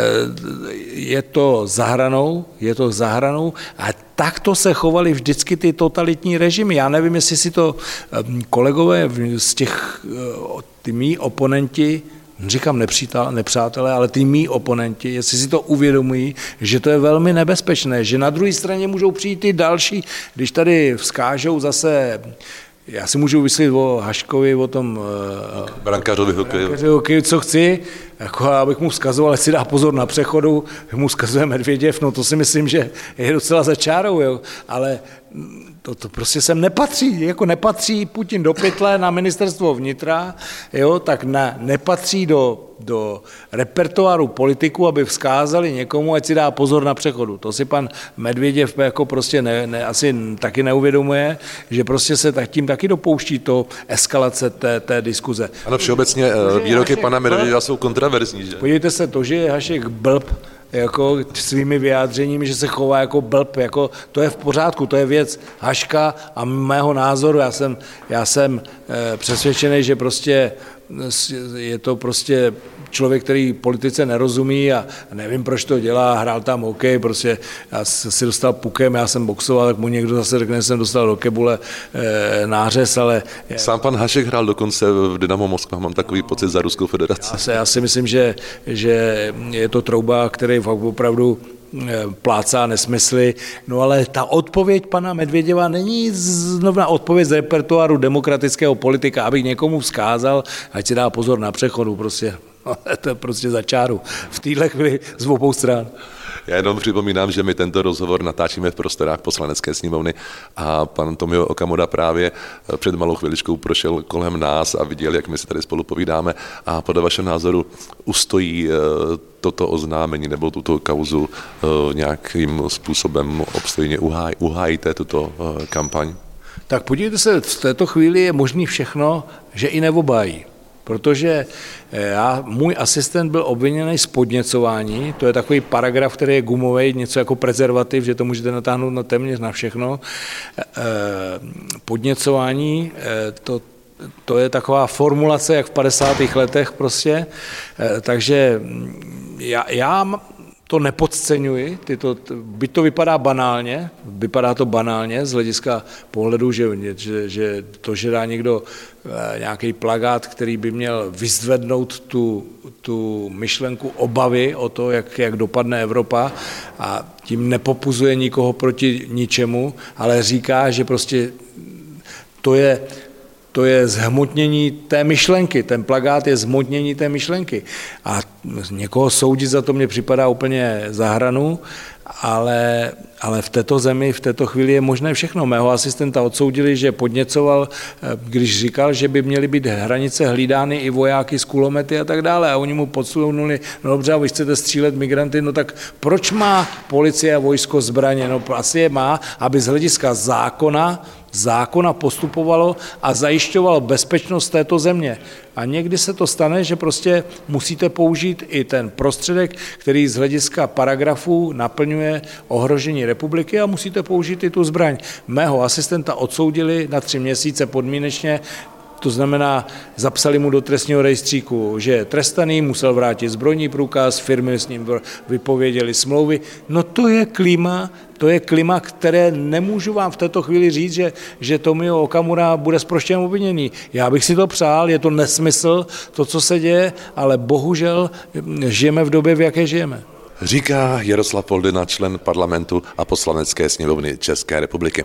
Je to za hranou, je to za hranou a takto se chovaly vždycky ty totalitní režimy. Já nevím, jestli si to kolegové z těch, ty mý oponenti, říkám nepřítel, nepřátelé, ale ty mý oponenti, jestli si to uvědomují, že to je velmi nebezpečné, že na druhé straně můžou přijít i další, když tady vzkážou zase. Já si můžu vysvětlit o Haškovi, o tom brankářovi hokeji, co chci, jako abych mu vzkazoval, si dá pozor na přechodu, mu vzkazuje Medvěděv, no to si myslím, že je docela za čárou, jo. Ale to, to prostě sem nepatří, jako nepatří Putin do pytle na ministerstvo vnitra, jo, tak na, nepatří do, do repertoáru politiků, aby vzkázali někomu, ať si dá pozor na přechodu. To si pan Medvěděv jako prostě ne, ne, asi taky neuvědomuje, že prostě se tak, tím taky dopouští to eskalace té, té diskuze. Ano, všeobecně výroky pana Medvěděva jsou kontraverzní, že? Podívejte se, to, že je Hašek blb, jako svými vyjádřeními, že se chová jako blb, jako to je v pořádku, to je věc Haška a mého názoru. Já jsem, já jsem e, přesvědčený, že prostě je to prostě člověk, který politice nerozumí a nevím, proč to dělá, hrál tam hokej, prostě já si dostal pukem, já jsem boxoval, tak mu někdo zase řekne, že jsem dostal do kebule e, nářez, ale... Sám pan Hašek hrál dokonce v Dynamo Moskva, mám takový pocit za Ruskou federaci. Já, se, já si myslím, že, že je to trouba, který opravdu plácá nesmysly, no ale ta odpověď pana Medvěděva není znovu odpověď z repertoáru demokratického politika, abych někomu vzkázal, ať si dá pozor na přechodu, prostě, to je prostě za čáru v téhle chvíli z obou stran. Já jenom připomínám, že my tento rozhovor natáčíme v prostorách Poslanecké sněmovny a pan Tomio Okamura právě před malou chviličkou prošel kolem nás a viděl, jak my si tady spolu povídáme a podle vašeho názoru ustojí toto oznámení nebo tuto kauzu nějakým způsobem obstojně uháj, uhájíte tuto kampaň? Tak podívejte se, v této chvíli je možný všechno, že i neobhájí. Protože já, můj asistent byl obviněný z podněcování, to je takový paragraf, který je gumový, něco jako prezervativ, že to můžete natáhnout na téměř na všechno. Podněcování, to, to je taková formulace, jak v padesátých letech prostě, takže já, já to nepodceňuji, tyto, byť to vypadá banálně, vypadá to banálně z hlediska pohledu, že, že, že to, že dá někdo nějaký plakát, který by měl vyzvednout tu, tu myšlenku obavy o to, jak, jak dopadne Evropa a tím nepopuzuje nikoho proti ničemu, ale říká, že prostě to je... To je zhmotnění té myšlenky, ten plakát je zhmotnění té myšlenky. A někoho soudit za to mně připadá úplně za hranu, ale, ale v této zemi v této chvíli je možné všechno. Mého asistenta odsoudili, že podněcoval, když říkal, že by měly být hranice hlídány i vojáky z kulomety a tak dále. A oni mu podsunuli, no dobře, a vy chcete střílet migranty, no tak proč má policie a vojsko zbraně? No asi je má, aby z hlediska zákona zákona postupovalo a zajišťovalo bezpečnost této země. A někdy se to stane, že prostě musíte použít i ten prostředek, který z hlediska paragrafů naplňuje ohrožení republiky a musíte použít i tu zbraň. Mého asistenta odsoudili na tři měsíce podmínečně, to znamená, zapsali mu do trestního rejstříku, že je trestaný, musel vrátit zbrojní průkaz, firmy s ním vypověděly smlouvy. No to je klima, to je klima, které nemůžu vám v této chvíli říct, že, že Tomio Okamura bude zproštěn obviněný. Já bych si to přál, je to nesmysl, to, co se děje, ale bohužel žijeme v době, v jaké žijeme. Říká Jaroslav Foldyna, člen parlamentu a Poslanecké sněmovny České republiky.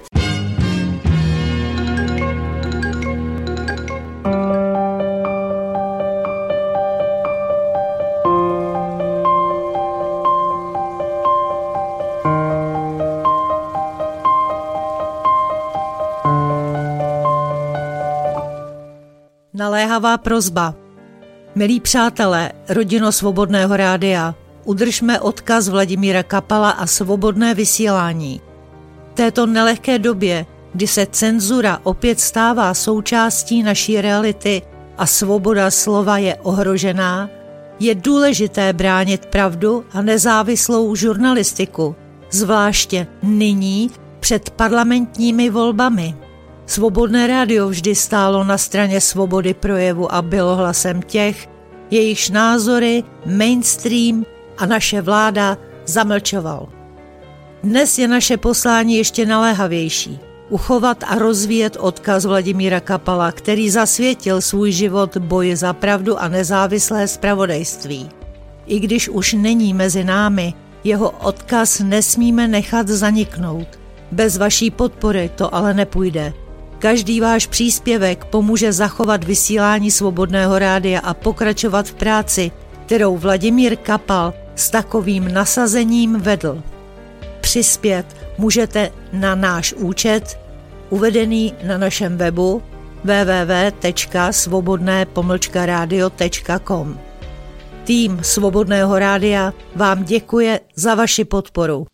Naléhavá prosba. Milí přátelé, rodino Svobodného rádia, udržme odkaz Vladimíra Kapala a svobodné vysílání. V této nelehké době, kdy se cenzura opět stává součástí naší reality a svoboda slova je ohrožená, je důležité bránit pravdu a nezávislou žurnalistiku, zvláště nyní před parlamentními volbami. Svobodné rádio vždy stálo na straně svobody projevu a bylo hlasem těch, jejichž názory mainstream a naše vláda zamlčoval. Dnes je naše poslání ještě naléhavější. Uchovat a rozvíjet odkaz Vladimíra Kapala, který zasvětil svůj život boji za pravdu a nezávislé zpravodajství. I když už není mezi námi, jeho odkaz nesmíme nechat zaniknout. Bez vaší podpory to ale nepůjde. Každý váš příspěvek pomůže zachovat vysílání Svobodného rádia a pokračovat v práci, kterou Vladimír Kapal s takovým nasazením vedl. Přispět můžete na náš účet, uvedený na našem webu w w w tečka svobodné pomlčka rádio tečka com. Tým Svobodného rádia vám děkuje za vaši podporu.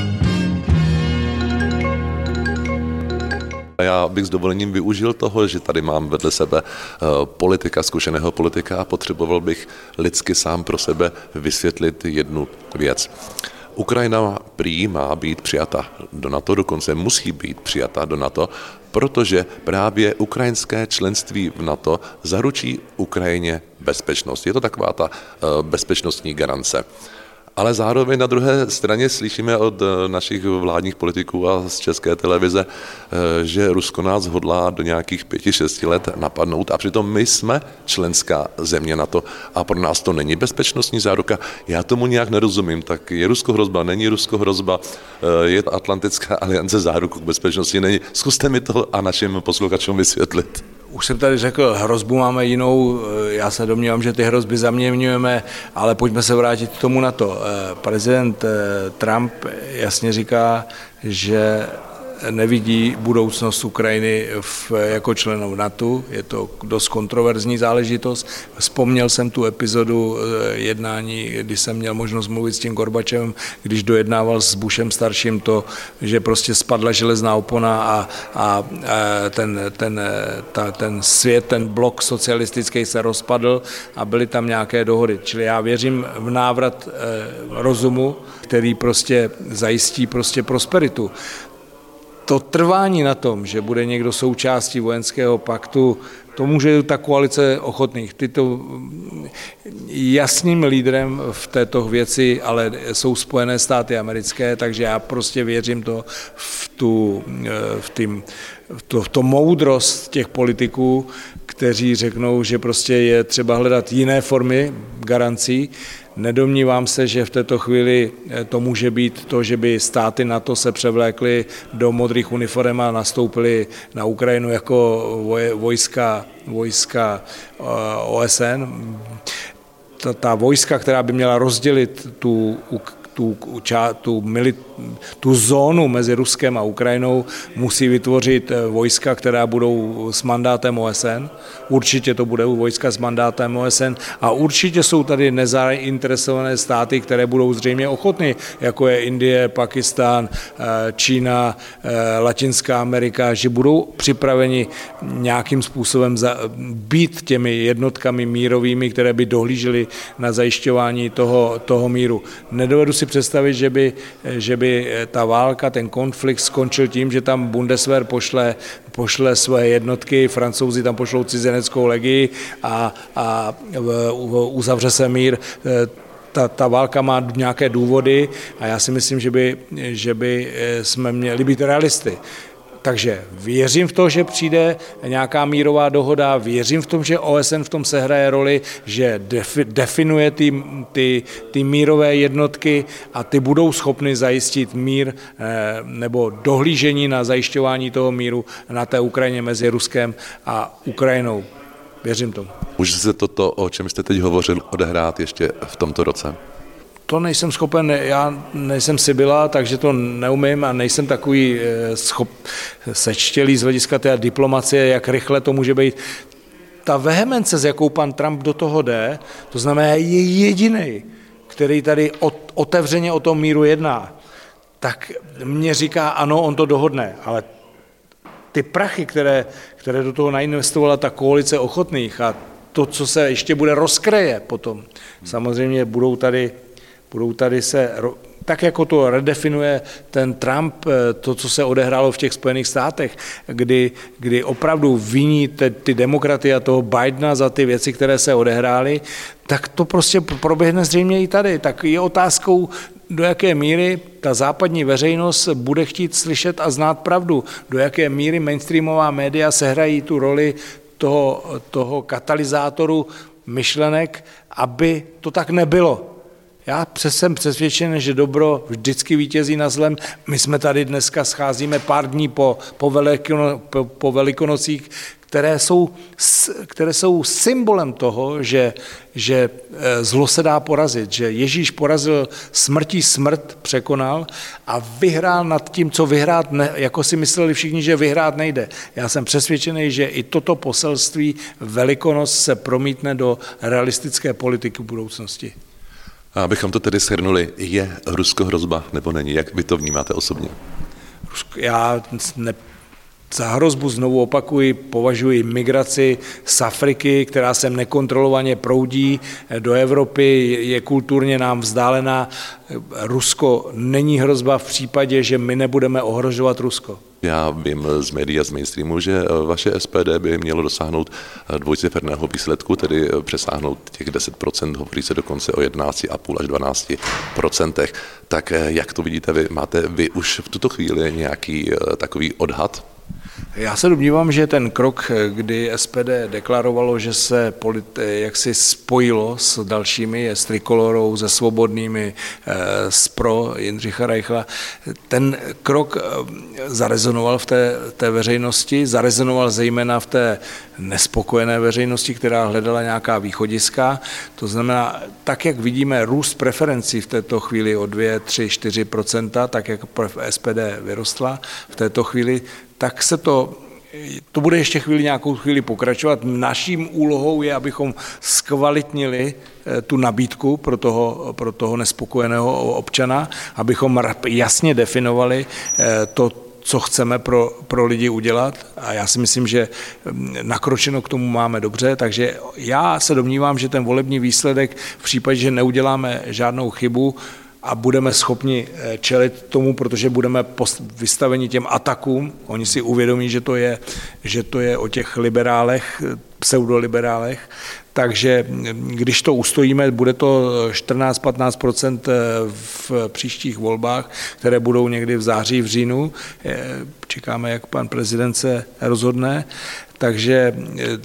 Já bych s dovolením využil toho, že tady mám vedle sebe politika, zkušeného politika a potřeboval bych lidsky sám pro sebe vysvětlit jednu věc. Ukrajina prý má být přijata do NATO, dokonce musí být přijata do NATO, protože právě ukrajinské členství v NATO zaručí Ukrajině bezpečnost. Je to taková ta bezpečnostní garance. Ale zároveň na druhé straně slyšíme od našich vládních politiků a z České televize, že Rusko nás hodlá do nějakých pěti, šesti let napadnout a přitom my jsme členská země NATO a pro nás to není bezpečnostní záruka. Já tomu nějak nerozumím, tak je Rusko hrozba, není Rusko hrozba, je Atlantická aliance záruku k bezpečnosti, není. Zkuste mi to a našim posluchačům vysvětlit. Už jsem tady řekl, hrozbu máme jinou, já se domnívám, že ty hrozby zaměňujeme, ale pojďme se vrátit k tomu NATO. Prezident Trump jasně říká, že nevidí budoucnost Ukrajiny v, jako členů NATO. Je to dost kontroverzní záležitost. Vzpomněl jsem tu epizodu jednání, kdy jsem měl možnost mluvit s tím Gorbačevem, když dojednával s Bushem starším to, že prostě spadla železná opona a, a ten, ten, ta, ten svět, ten blok socialistický se rozpadl a byly tam nějaké dohody. Čili já věřím v návrat rozumu, který prostě zajistí prostě prosperitu. To trvání na tom, že bude někdo součástí vojenského paktu, to může ta koalice ochotných. Tyto jasným lídrem v této věci, ale jsou Spojené státy americké, takže já prostě věřím to v tu, v tým, v to, v to moudrost těch politiků, kteří řeknou, že prostě je třeba hledat jiné formy garancí. Nedomnívám se, že v této chvíli to může být to, že by státy NATO se převlékly do modrých uniform a nastoupily na Ukrajinu jako vojska, vojska O S N. Ta, ta vojska, která by měla rozdělit tu Tu, tu, mili, tu zónu mezi Ruskem a Ukrajinou, musí vytvořit vojska, která budou s mandátem O S N. Určitě to budou vojska s mandátem O S N a určitě jsou tady nezainteresované státy, které budou zřejmě ochotny, jako je Indie, Pakistán, Čína, Latinská Amerika, že budou připraveni nějakým způsobem za, být těmi jednotkami mírovými, které by dohlížely na zajišťování toho, toho míru. Nedovedu si představit, že by, že by ta válka, ten konflikt skončil tím, že tam Bundeswehr pošle, pošle své jednotky, Francouzi tam pošlou cizineckou legii a, a uzavře se mír. Ta, ta válka má nějaké důvody a já si myslím, že by, že by jsme měli být realisty. Takže věřím v to, že přijde nějaká mírová dohoda, věřím v tom, že O S N v tom sehraje roli, že defi, definuje ty, ty, ty mírové jednotky a ty budou schopny zajistit mír nebo dohlížení na zajišťování toho míru na té Ukrajině mezi Ruskem a Ukrajinou. Věřím tomu. Může se toto, o čem jste teď hovořil, odehrát ještě v tomto roce? To nejsem schopen, já nejsem Sibyla, takže to neumím a nejsem takový schop, sečtělý z hlediska té diplomacie, jak rychle to může být. Ta vehemence, s jakou pan Trump do toho jde, to znamená, je jediný, který tady otevřeně o tom míru jedná, tak mě říká, ano, on to dohodne, ale ty prachy, které, které do toho nainvestovala ta koalice ochotných a to, co se ještě bude rozkreje potom, samozřejmě budou tady Budou tady se, tak jako to redefinuje ten Trump, to, co se odehrálo v těch Spojených státech, kdy, kdy opravdu viní ty, ty demokraty a toho Bidena za ty věci, které se odehrály, tak to prostě proběhne zřejmě i tady. Tak je otázkou, do jaké míry ta západní veřejnost bude chtít slyšet a znát pravdu, do jaké míry mainstreamová média sehrají tu roli toho, toho katalyzátoru myšlenek, aby to tak nebylo. Já jsem přesvědčen, že dobro vždycky vítězí na zlem. My jsme tady dneska scházíme pár dní po, po, velikono, po, po Velikonocích, které jsou, které jsou symbolem toho, že, že zlo se dá porazit, že Ježíš porazil smrtí smrt, překonal a vyhrál nad tím, co vyhrát, ne, jako si mysleli všichni, že vyhrát nejde. Já jsem přesvědčený, že i toto poselství Velikonoc se promítne do realistické politiky budoucnosti. A abychom to tedy shrnuli, je Rusko hrozba nebo není? Jak vy to vnímáte osobně? Já ne, za hrozbu, znovu opakuji, považuji migraci z Afriky, která sem nekontrolovaně proudí do Evropy, je kulturně nám vzdálená. Rusko není hrozba v případě, že my nebudeme ohrožovat Rusko. Já vím z médií a z mainstreamu, že vaše S P D by mělo dosáhnout dvojciferného výsledku, tedy přesáhnout těch deset procent, hovoří se dokonce o jedenáct celá pět až dvanáct procent. Tak jak to vidíte vy? Máte vy už v tuto chvíli nějaký takový odhad? Já se domnívám, že ten krok, kdy S P D deklarovalo, že se jaksi spojilo s dalšími, s Trikolorou, se Svobodnými, s Pro Jindřicha Reichla, ten krok zarezonoval v té, té veřejnosti, zarezonoval zejména v té nespokojené veřejnosti, která hledala nějaká východiska. To znamená, tak, jak vidíme růst preferencí v této chvíli o dva, tři, čtyři procenta, tak jak S P D vyrostla v této chvíli, tak se to, to bude ještě chvíli nějakou chvíli pokračovat. Naším úlohou je, abychom zkvalitnili tu nabídku pro toho, pro toho nespokojeného občana, abychom jasně definovali to, co chceme pro, pro lidi udělat, a já si myslím, že nakročeno k tomu máme dobře, takže já se domnívám, že ten volební výsledek v případě, že neuděláme žádnou chybu, a budeme schopni čelit tomu, protože budeme vystaveni těm atakům. Oni si uvědomí, že to je, že to je o těch liberálech, pseudoliberálech. Takže když to ustojíme, bude to čtrnáct až patnáct procent v příštích volbách, které budou někdy v září, v říjnu. Čekáme, jak pan prezident se rozhodne. Takže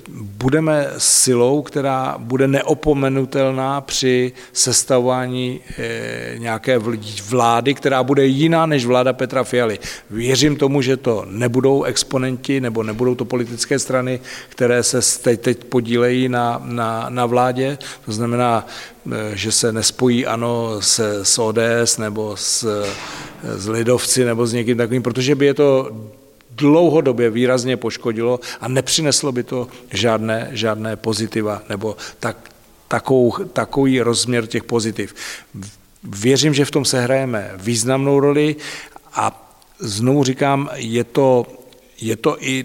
budeme silou, která bude neopomenutelná při sestavování nějaké vlády, která bude jiná než vláda Petra Fialy. Věřím tomu, že to nebudou exponenti nebo nebudou to politické strany, které se teď, teď podílejí na, na, na vládě. To znamená, že se nespojí ANO s, s O D S nebo s, s lidovci nebo s někým takovým, protože by je to dlouhodobě výrazně poškodilo a nepřineslo by to žádné, žádné pozitiva nebo tak, takovou, takový rozměr těch pozitiv. Věřím, že v tom sehrajeme významnou roli a znovu říkám, je to, je to i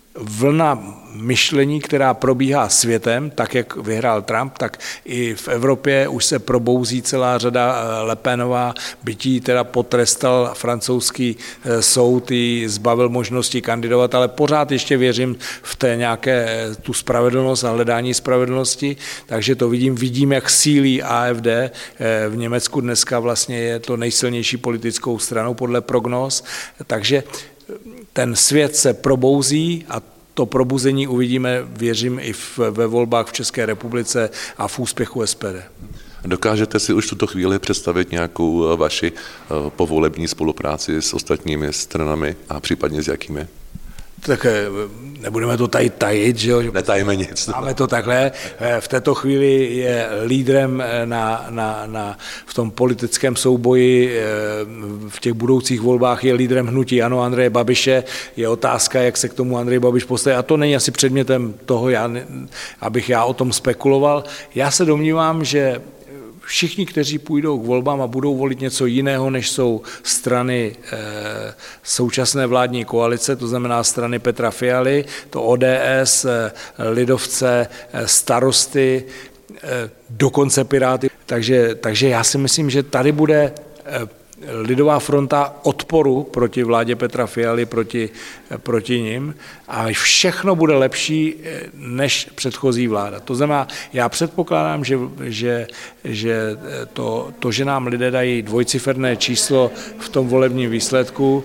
vlna myšlení, která probíhá světem, tak jak vyhrál Trump, tak i v Evropě už se probouzí celá řada. Le Penová bytí teda potrestal francouzský soud, i zbavil možnosti kandidovat, ale pořád ještě věřím v té nějaké tu spravedlnost a hledání spravedlnosti, takže to vidím, vidím, jak sílí A F D. V Německu dneska vlastně je to nejsilnější politickou stranou podle prognóz, takže ten svět se probouzí a to probuzení uvidíme, věřím, i v, ve volbách v České republice a v úspěchu S P D. Dokážete si už v tuto chvíli představit nějakou vaši povolební spolupráci s ostatními stranami a případně s jakými? Tak nebudeme to tady tajit, že jo? Netajíme nic. Máme to takhle. V této chvíli je lídrem na, na, na, v tom politickém souboji, v těch budoucích volbách je lídrem hnutí ANO Andreje Babiše. Je otázka, jak se k tomu Andrej Babiš postaví. A to není asi předmětem toho, já, abych já o tom spekuloval. Já se domnívám, že všichni, kteří půjdou k volbám a budou volit něco jiného, než jsou strany e, současné vládní koalice, to znamená strany Petra Fialy, to O D S, e, lidovce, e, starosty, e, dokonce Piráty. Takže, takže já si myslím, že tady bude e, Lidová fronta odporu proti vládě Petra Fialy, proti, proti nim a všechno bude lepší než předchozí vláda. To znamená, já předpokládám, že, že, že to, to, že nám lidé dají dvojciferné číslo v tom volebním výsledku,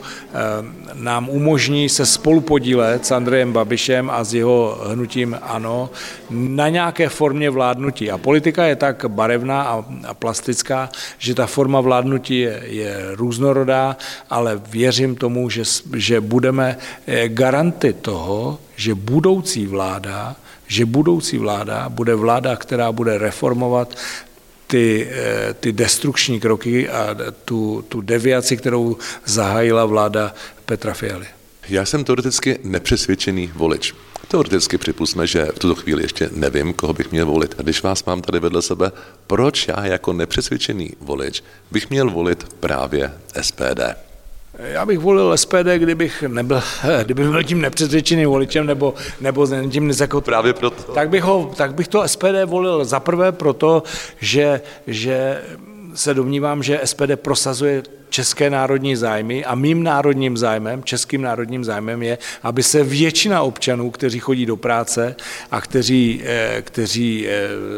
nám umožní se spolupodílet s Andrejem Babišem a s jeho hnutím ANO na nějaké formě vládnutí. A politika je tak barevná a, a plastická, že ta forma vládnutí je, je různorodá, ale věřím tomu, že, že budeme garanty toho, že budoucí vláda, že budoucí vláda bude vláda, která bude reformovat ty, ty destrukční kroky a tu, tu deviaci, kterou zahájila vláda Petra Fialy. Já jsem teoreticky nepřesvědčený volič. Teoreticky připustme, že v tuto chvíli ještě nevím, koho bych měl volit. A když vás mám tady vedle sebe, proč já jako nepřesvědčený volič bych měl volit právě S P D? Já bych volil S P D, kdybych nebyl, kdybych byl tím nepřesvědčeným voličem nebo, nebo tím nezakot. Právě proto. Tak bych, ho, tak bych to S P D volil zaprvé proto, že, že se domnívám, že S P D prosazuje české národní zájmy a mým národním zájmem, českým národním zájmem je, aby se většina občanů, kteří chodí do práce a kteří, kteří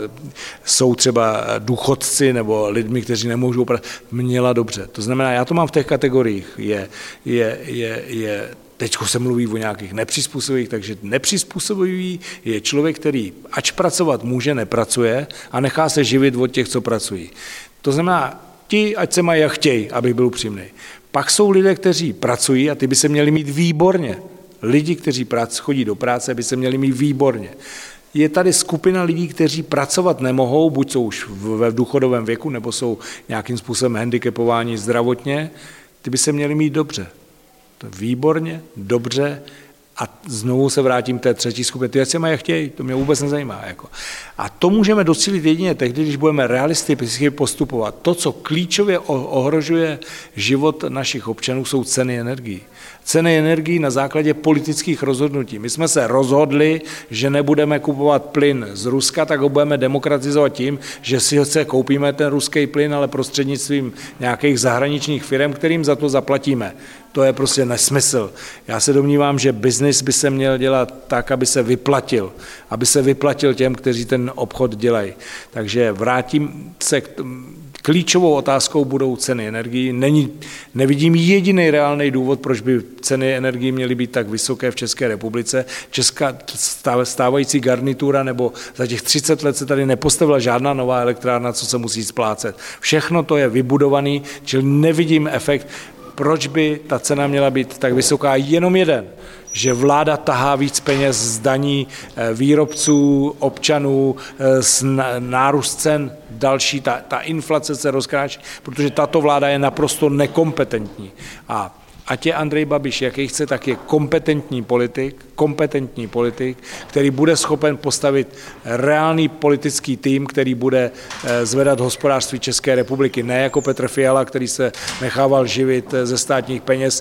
jsou třeba důchodci nebo lidmi, kteří nemůžou pracovat, měla dobře. To znamená, já to mám v těch kategoriích. Je, je, je, je Teď se mluví o nějakých nepřizpůsobivých, takže nepřizpůsobivý je člověk, který ač pracovat může, nepracuje a nechá se živit od těch, co pracují. To znamená, ti, ať se mají jak chtějí, abych byl upřímný. Pak jsou lidé, kteří pracují a ty by se měli mít výborně. Lidi, kteří prac, chodí do práce, by se měli mít výborně. Je tady skupina lidí, kteří pracovat nemohou, buď jsou už v důchodovém věku, nebo jsou nějakým způsobem handicapováni zdravotně, ty by se měli mít dobře. To je výborně, dobře a znovu se vrátím k té třetí skupině. Ty, ať se mají jak chtějí, to mě vůbec nezajímá. Jako. A to můžeme docílit jedině tehdy, když budeme realisticky postupovat. To, co klíčově ohrožuje život našich občanů, jsou ceny energií. Ceny energií na základě politických rozhodnutí. My jsme se rozhodli, že nebudeme kupovat plyn z Ruska, tak ho budeme demokratizovat tím, že si ho koupíme ten ruský plyn, ale prostřednictvím nějakých zahraničních firm, kterým za to zaplatíme. To je prostě nesmysl. Já se domnívám, že biznis by se měl dělat tak, aby se vyplatil. Aby se vyplatil těm, kteří ten obchod dělají. Takže vrátím se k klíčovou otázkou budou ceny energií. Není, nevidím jediný reálný důvod, proč by ceny energií měly být tak vysoké v České republice. Česká stávající garnitura nebo za těch třicet let se tady nepostavila žádná nová elektrárna, co se musí splácet. Všechno to je vybudovaný, čili nevidím efekt, proč by ta cena měla být tak vysoká. Jenom jeden, že vláda tahá víc peněz z daní výrobců, občanů, z nárůst cen, další, ta, ta inflace se rozkráčí, protože tato vláda je naprosto nekompetentní. A ať je Andrej Babiš, jaký chce, tak je kompetentní politik, kompetentní politik, který bude schopen postavit reálný politický tým, který bude zvedat hospodářství České republiky, ne jako Petr Fiala, který se nechával živit ze státních peněz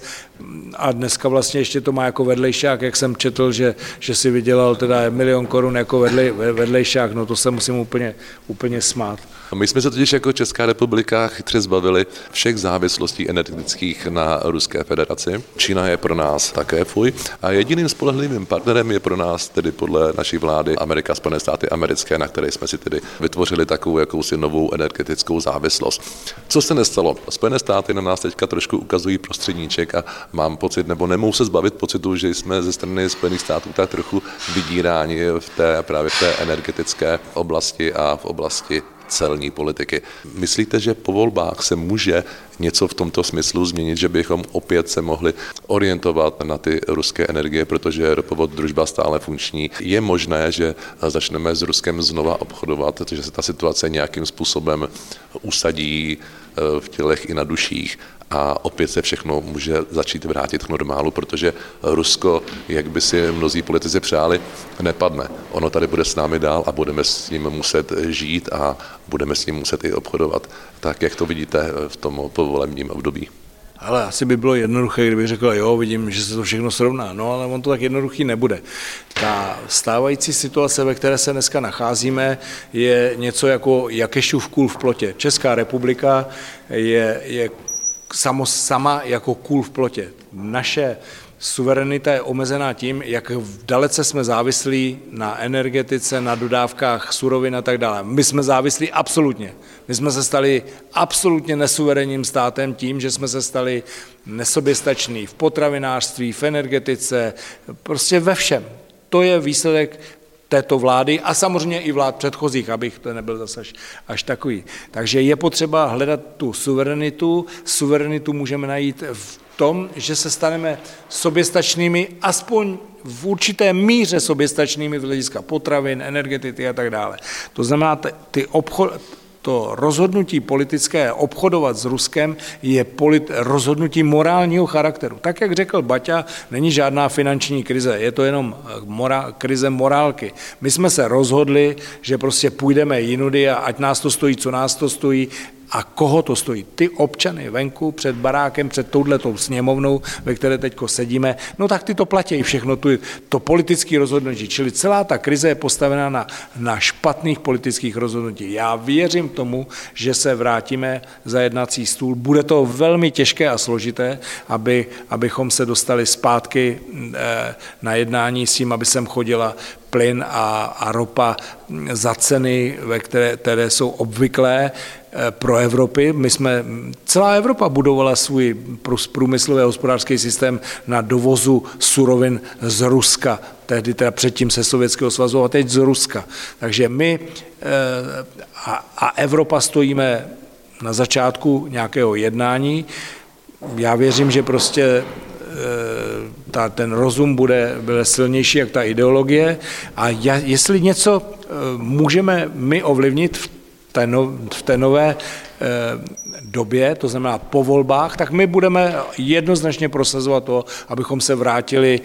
a dneska vlastně ještě to má jako vedlejšák, jak jsem četl, že, že si vydělal teda milion korun jako vedlej, vedlejšák, no to se musím úplně, úplně smát. My jsme se totiž jako Česká republika chytře zbavili všech závislostí energetických na Ruské federaci. Čína je pro nás také fuj a jediným spolehlivým partnerem je pro nás tedy podle naší vlády Amerika, Spojené státy americké, na které jsme si tedy vytvořili takovou jakousi novou energetickou závislost. Co se nestalo? Spojené státy na nás teďka trošku ukazují prostředníček a mám pocit, nebo nemohu se zbavit pocitu, že jsme ze strany Spojených států tak trochu vydíráni v té právě v té energetické oblasti a v oblasti celní politiky. Myslíte, že po volbách se může něco v tomto smyslu změnit, že bychom opět se mohli orientovat na ty ruské energie, protože je ropovod družba stále funkční? Je možné, že začneme s Ruskem znova obchodovat, že se ta situace nějakým způsobem usadí v tělech i na duších a opět se všechno může začít vrátit k normálu, protože Rusko, jak by si mnozí politici přáli, nepadne. Ono tady bude s námi dál a budeme s ním muset žít a budeme s ním muset i obchodovat. Tak jak to vidíte v tom povolebním období? Ale asi by bylo jednoduché, kdybych řekl, jo, vidím, že se to všechno srovná. No, ale on to tak jednoduchý nebude. Ta stávající situace, ve které se dneska nacházíme, je něco jako Jakešův kůl v plotě. Česká republika je, je samo, sama jako kůl v plotě. Naše suverenita je omezená tím, jak dalece jsme závislí na energetice, na dodávkách surovin a tak dále. My jsme závislí absolutně. My jsme se stali absolutně nesuverénním státem tím, že jsme se stali nesoběstační v potravinářství, v energetice, prostě ve všem. To je výsledek této vlády a samozřejmě i vlád předchozích, abych to nebyl zase až, až takový. Takže je potřeba hledat tu suverenitu. Suverenitu můžeme najít v tom, že se staneme soběstačnými, aspoň v určité míře soběstačnými z hlediska potravin, energetiky a tak dále. To znamená, ty obchod, to rozhodnutí politické obchodovat s Ruskem je polit, rozhodnutí morálního charakteru. Tak, jak řekl Baťa, není žádná finanční krize, je to jenom mora, krize morálky. My jsme se rozhodli, že prostě půjdeme jinudy a ať nás to stojí, co nás to stojí, A koho to stojí? Ty občany venku před barákem, před touhletou sněmovnou, ve které teďko sedíme, no tak ty to platí všechno, tu, to politické rozhodnutí. Čili celá ta krize je postavená na, na špatných politických rozhodnutí. Já věřím tomu, že se vrátíme za jednací stůl. Bude to velmi těžké a složité, aby, abychom se dostali zpátky na jednání s tím, aby sem chodila plyn a, a ropa za ceny, ve které, které jsou obvyklé pro Evropy. My jsme, celá Evropa budovala svůj průmyslový a hospodářský systém na dovozu surovin z Ruska, tehdy teda předtím se Sovětského svazu a teď z Ruska. Takže my a, a Evropa stojíme na začátku nějakého jednání. Já věřím, že prostě ta, ten rozum bude, bude silnější jak ta ideologie a ja, jestli něco můžeme my ovlivnit v té, no, v té nové době, to znamená po volbách, tak my budeme jednoznačně prosazovat to, abychom se vrátili,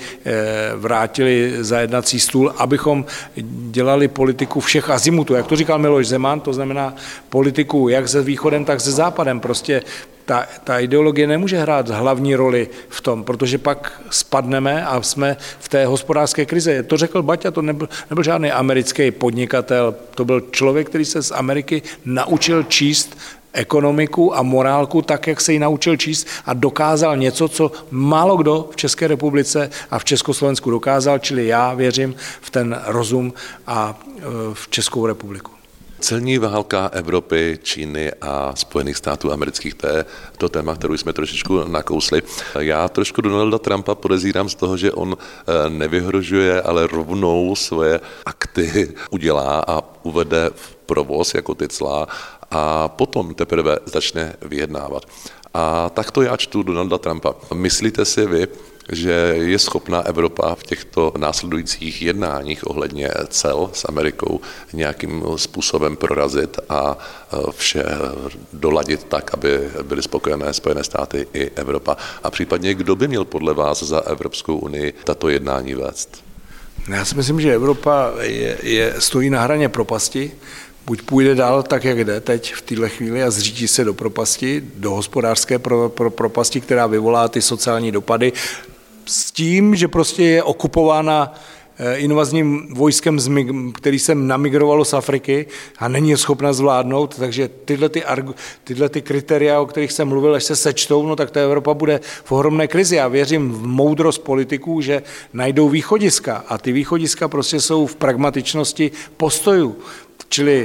vrátili za jednací stůl, abychom dělali politiku všech azimutů. Jak to říkal Miloš Zeman, to znamená politiku jak se východem, tak se západem. Prostě ta, ta ideologie nemůže hrát hlavní roli v tom, protože pak spadneme a jsme v té hospodářské krizi. To řekl Baťa, to nebyl, nebyl žádný americký podnikatel, to byl člověk, který se z Ameriky naučil číst ekonomiku a morálku tak, jak se ji naučil číst a dokázal něco, co málo kdo v České republice a v Československu dokázal, čili já věřím v ten rozum a v Českou republiku. Celní válka Evropy, Číny a Spojených států amerických, to je to téma, kterou jsme trošičku nakousli. Já trošku Donalda Trumpa podezírám z toho, že on nevyhrožuje, ale rovnou svoje akty udělá a uvede v provoz jako ty cla a potom teprve začne vyjednávat. A takto já čtu Donalda Trumpa. Myslíte si vy, že je schopná Evropa v těchto následujících jednáních ohledně cel s Amerikou nějakým způsobem prorazit a vše doladit tak, aby byly spokojené Spojené státy i Evropa? A případně, kdo by měl podle vás za Evropskou unii tato jednání vést? Já si myslím, že Evropa je, je, stojí na hraně propasti. Buď půjde dál tak, jak jde teď v této chvíli a zřítí se do propasti, do hospodářské pro, pro, propasti, která vyvolá ty sociální dopady, s tím, že prostě je okupována invazním vojskem, který se namigrovalo z Afriky a není je schopna zvládnout, takže tyhle, ty, tyhle ty kritéria, o kterých jsem mluvil, až se sečtou, no tak ta Evropa bude v ohromné krizi. Já věřím v moudrost politiků, že najdou východiska a ty východiska prostě jsou v pragmatičnosti postojů. Čili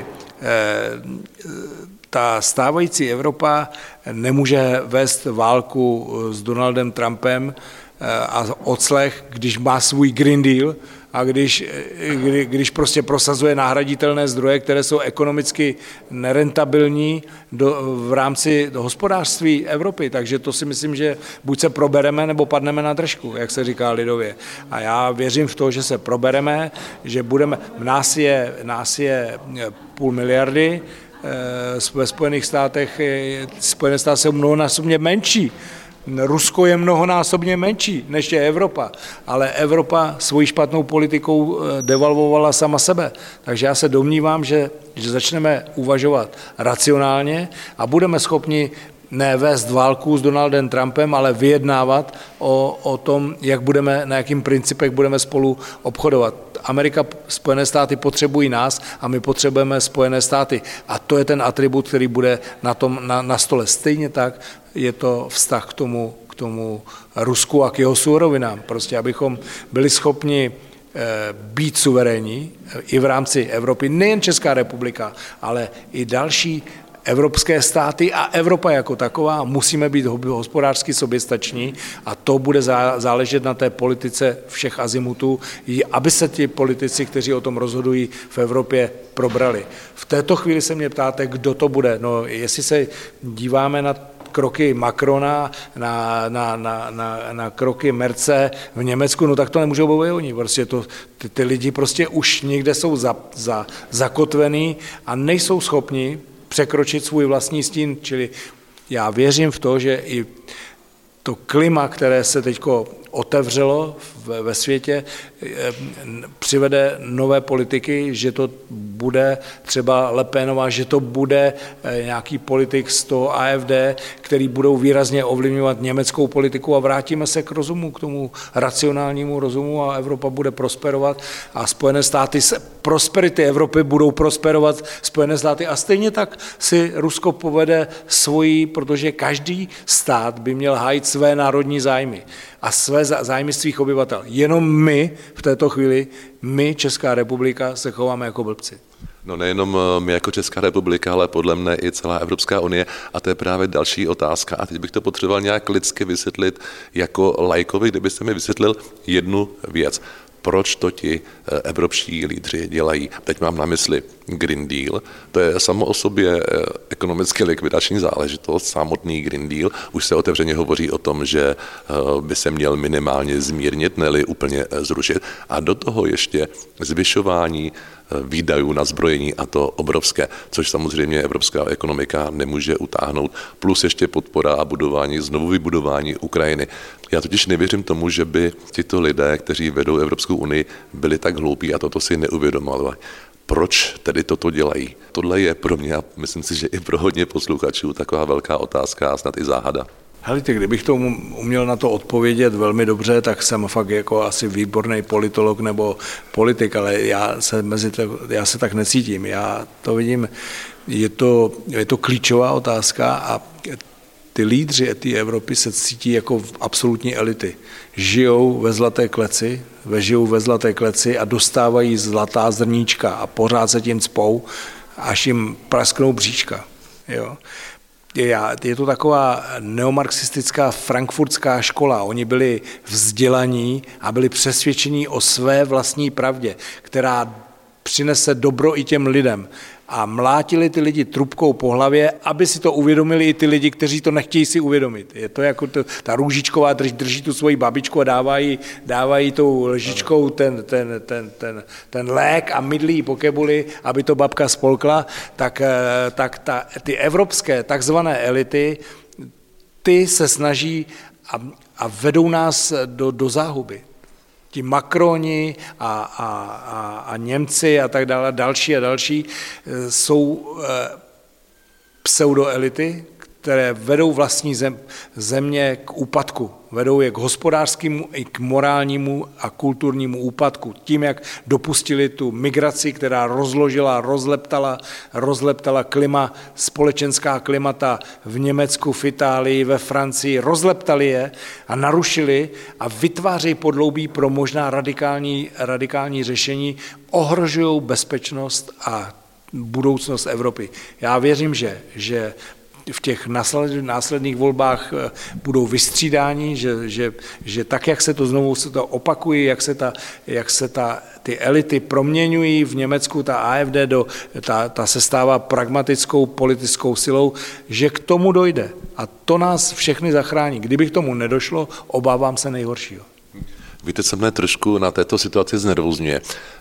eh, ta stávající Evropa nemůže vést válku s Donaldem Trumpem a odslech, když má svůj Green Deal a když, kdy, když prostě prosazuje nahraditelné zdroje, které jsou ekonomicky nerentabilní do, v rámci hospodářství Evropy. Takže to si myslím, že buď se probereme, nebo padneme na držku, jak se říká lidově. A já věřím v to, že se probereme, že budeme, nás je, nás je půl miliardy, ve Spojených státech, Spojené státy jsou mnohonásobně menší. Rusko je mnohonásobně menší, než je Evropa, ale Evropa svojí špatnou politikou devalvovala sama sebe. Takže já se domnívám, že, že začneme uvažovat racionálně a budeme schopni ne vést válku s Donaldem Trumpem, ale vyjednávat o, o tom, jak budeme, na jakým principech budeme spolu obchodovat. Amerika, Spojené státy potřebují nás a my potřebujeme Spojené státy. A to je ten atribut, který bude na, tom, na, na stole. Stejně tak je to vztah k tomu, k tomu Rusku a k jeho surovinám. Prostě abychom byli schopni být suverénní i v rámci Evropy, nejen Česká republika, ale i další evropské státy a Evropa jako taková, musíme být hospodářsky soběstační a to bude záležet na té politice všech azimutů, aby se ti politici, kteří o tom rozhodují v Evropě, probrali. V této chvíli se mě ptáte, kdo to bude. No, jestli se díváme na kroky Macrona, na, na, na, na, na kroky Merce v Německu, no tak to nemůžou být oni. Prostě to, ty, ty lidi prostě už někde jsou za, za, zakotvený a nejsou schopni překročit svůj vlastní stín, čili já věřím v to, že i to klima, které se teď otevřelo ve světě, přivede nové politiky, že to bude třeba Le Penová, že to bude nějaký politik z toho A F D, který budou výrazně ovlivňovat německou politiku a vrátíme se k rozumu, k tomu racionálnímu rozumu a Evropa bude prosperovat a Spojené státy, prosperity Evropy budou prosperovat Spojené státy a stejně tak si Rusko povede svoji, protože každý stát by měl hájit své národní zájmy a své zájmy svých obyvatel. Jenom my v této chvíli, my, Česká republika, se chováme jako blbci. No nejenom my jako Česká republika, ale podle mne i celá Evropská unie a to je právě další otázka a teď bych to potřeboval nějak lidsky vysvětlit jako laikovi, kdybyste mi vysvětlil jednu věc. Proč to ti evropští lídři dělají? Teď mám na mysli Green Deal, to je samo o sobě ekonomicky likvidační záležitost, samotný Green Deal. Už se otevřeně hovoří o tom, že by se měl minimálně zmírnit, ne-li úplně zrušit. A do toho ještě zvyšování výdajů na zbrojení a to obrovské, což samozřejmě evropská ekonomika nemůže utáhnout, plus ještě podpora a budování, znovu vybudování Ukrajiny. Já totiž nevěřím tomu, že by tito lidé, kteří vedou Evropskou unii, byli tak hloupí a toto si neuvědomovali. Proč tedy toto dělají? Tohle je pro mě a myslím si, že i pro hodně posluchačů taková velká otázka a snad i záhada. Helejte, kdybych to uměl na to odpovědět velmi dobře, tak jsem fakt jako asi výborný politolog nebo politik, ale já se, mezi to, já se tak necítím. Já to vidím, je to, je to klíčová otázka a ty lídři té Evropy se cítí jako absolutní elity. Žijou ve zlaté kleci, žijou ve zlaté kleci a dostávají zlatá zrníčka a pořád se tím cpou, až jim prasknou bříška. Jo. Je to taková neomarxistická frankfurtská škola. Oni byli vzdělaní a byli přesvědčení o své vlastní pravdě, která přinese dobro i těm lidem. A mlátili ty lidi trubkou po hlavě, aby si to uvědomili i ty lidi, kteří to nechtějí si uvědomit. Je to jako to, ta Růžičková drž, drží tu svoji babičku a dávají, dávají tou lžičkou ten, ten, ten, ten, ten lék a mydlí po kebuli, aby to babka spolkla, tak, tak ta, ty evropské takzvané elity, ty se snaží a, a vedou nás do, do záhuby. Ti Macroni a, a, a, a Němci a tak dále, další a další, jsou pseudoelity, které vedou vlastní zem, země k úpadku. Vedou je k hospodářskému i k morálnímu a kulturnímu úpadku. Tím, jak dopustili tu migraci, která rozložila, rozleptala, rozleptala klima, společenská klimata v Německu, v Itálii, ve Francii, rozleptali je a narušili a vytvářejí podloubí pro možná radikální, radikální řešení, ohrožují bezpečnost a budoucnost Evropy. Já věřím, že, že v těch následných volbách budou vystřídáni, že, že, že tak, jak se to znovu se to opakují, jak se, ta, jak se ta, ty elity proměňují v Německu, ta A F D, do, ta, ta se stává pragmatickou politickou silou, že k tomu dojde. A to nás všechny zachrání. Kdyby k tomu nedošlo, obávám se nejhoršího. Víte, co mne trošku na této situaci znervozňuje,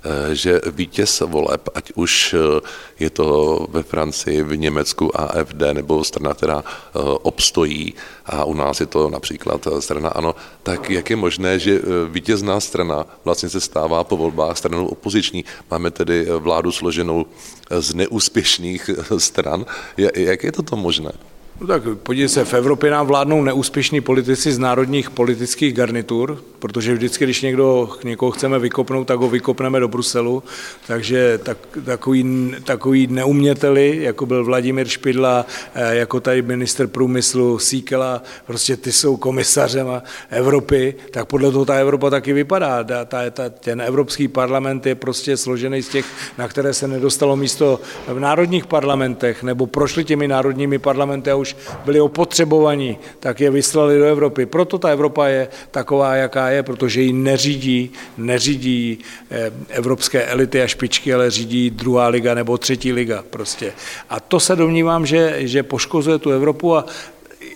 že vítěz voleb, ať už je to ve Francii, v Německu A F D nebo strana, která obstojí a u nás je to například strana ANO, tak jak je možné, že vítězná strana vlastně se stává po volbách stranou opoziční. Máme tedy vládu složenou z neúspěšných stran. Jak je toto možné? No tak podívejte se, v Evropě nám vládnou neúspěšní politici z národních politických garnitur, protože vždycky, když někdo, někoho chceme vykopnout, tak ho vykopneme do Bruselu, takže tak, takový, takový neuměteli, jako byl Vladimír Špidla, jako tady ministr průmyslu Síkela, prostě ty jsou komisařem Evropy, tak podle toho ta Evropa taky vypadá. Ta, ta, ta, ten Evropský parlament je prostě složený z těch, na které se nedostalo místo v národních parlamentech, nebo prošli těmi národními parlamenty a už byli opotřebovaní, tak je vyslali do Evropy. Proto ta Evropa je taková, jaká je, protože ji neřídí, neřídí evropské elity a špičky, ale řídí druhá liga nebo třetí liga prostě. A to se domnívám, že, že poškozuje tu Evropu a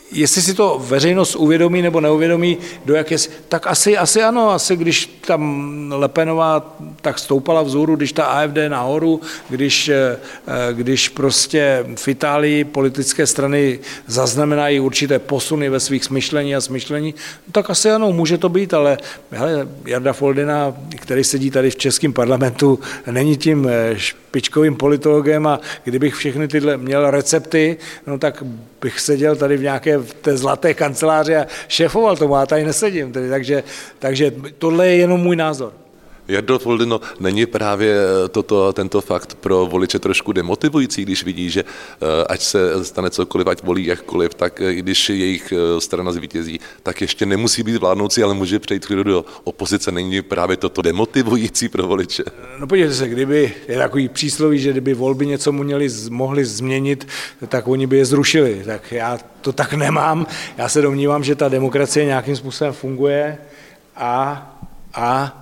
Jestli si to veřejnost uvědomí nebo neuvědomí, do jaké, tak asi, asi ano, asi když tam Le Penová tak stoupala vzhůru, když ta A F D nahoru, když, když prostě v Itálii politické strany zaznamenají určité posuny ve svých smyšlení a smyšlení, tak asi ano, může to být, ale hele, Jarda Foldyna, který sedí tady v českém parlamentu, není tím špičkovým politologem a kdybych všechny tyhle měl recepty, no tak bych seděl tady v nějaké v té zlaté kanceláři a šéfoval tomu, já tady nesedím. Tedy, takže, takže tohle je jenom můj názor. Jardo Foldyno, není právě toto, tento fakt pro voliče trošku demotivující, když vidí, že ať se stane cokoliv, ať volí jakkoliv, tak i když jejich strana zvítězí, tak ještě nemusí být vládnoucí, ale může přejít do opozice. Není právě toto demotivující pro voliče? No podívejte se, kdyby, je takový přísloví, že kdyby volby něco měli, mohli změnit, tak oni by je zrušili. Tak já to tak nemám. Já se domnívám, že ta demokracie nějakým způsobem funguje a, a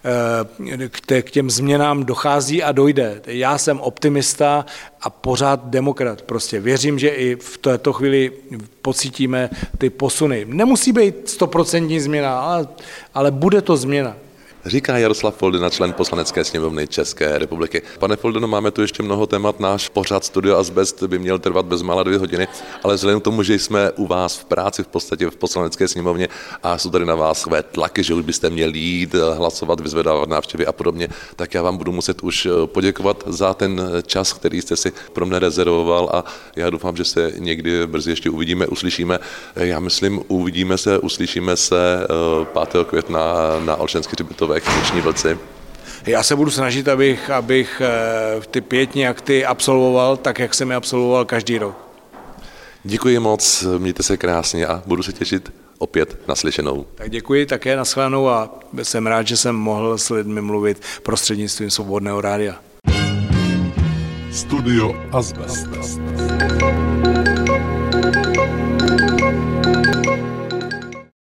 k těm změnám dochází a dojde. Já jsem optimista a pořád demokrat. Prostě věřím, že i v této chvíli pocítíme ty posuny. Nemusí být stoprocentní změna, ale, ale bude to změna. Říká Jaroslav Foldyna, člen Poslanecké sněmovny České republiky. Pane Foldyno, máme tu ještě mnoho témat. Náš pořad Studio Azbest by měl trvat bezmála dvě hodiny, ale vzhledem k tomu, že jsme u vás v práci v podstatě v Poslanecké sněmovně a jsou tady na vás své tlaky, že už byste měli jít, hlasovat, vyzvedávat návštěvy a podobně, tak já vám budu muset už poděkovat za ten čas, který jste si pro mě rezervoval a já doufám, že se někdy brzy ještě uvidíme, uslyšíme. Já myslím, uvidíme se, uslyšíme se pátého května na Olšanských hřbitovech. Noční vlci. Já se budu snažit, abych, abych ty pietní akty absolvoval tak, jak jsem je absolvoval každý rok. Děkuji moc, mějte se krásně a budu se těšit opět naslyšenou. Tak děkuji také, nashledanou a jsem rád, že jsem mohl s lidmi mluvit prostřednictvím Svobodného rádia. Studio Azbest.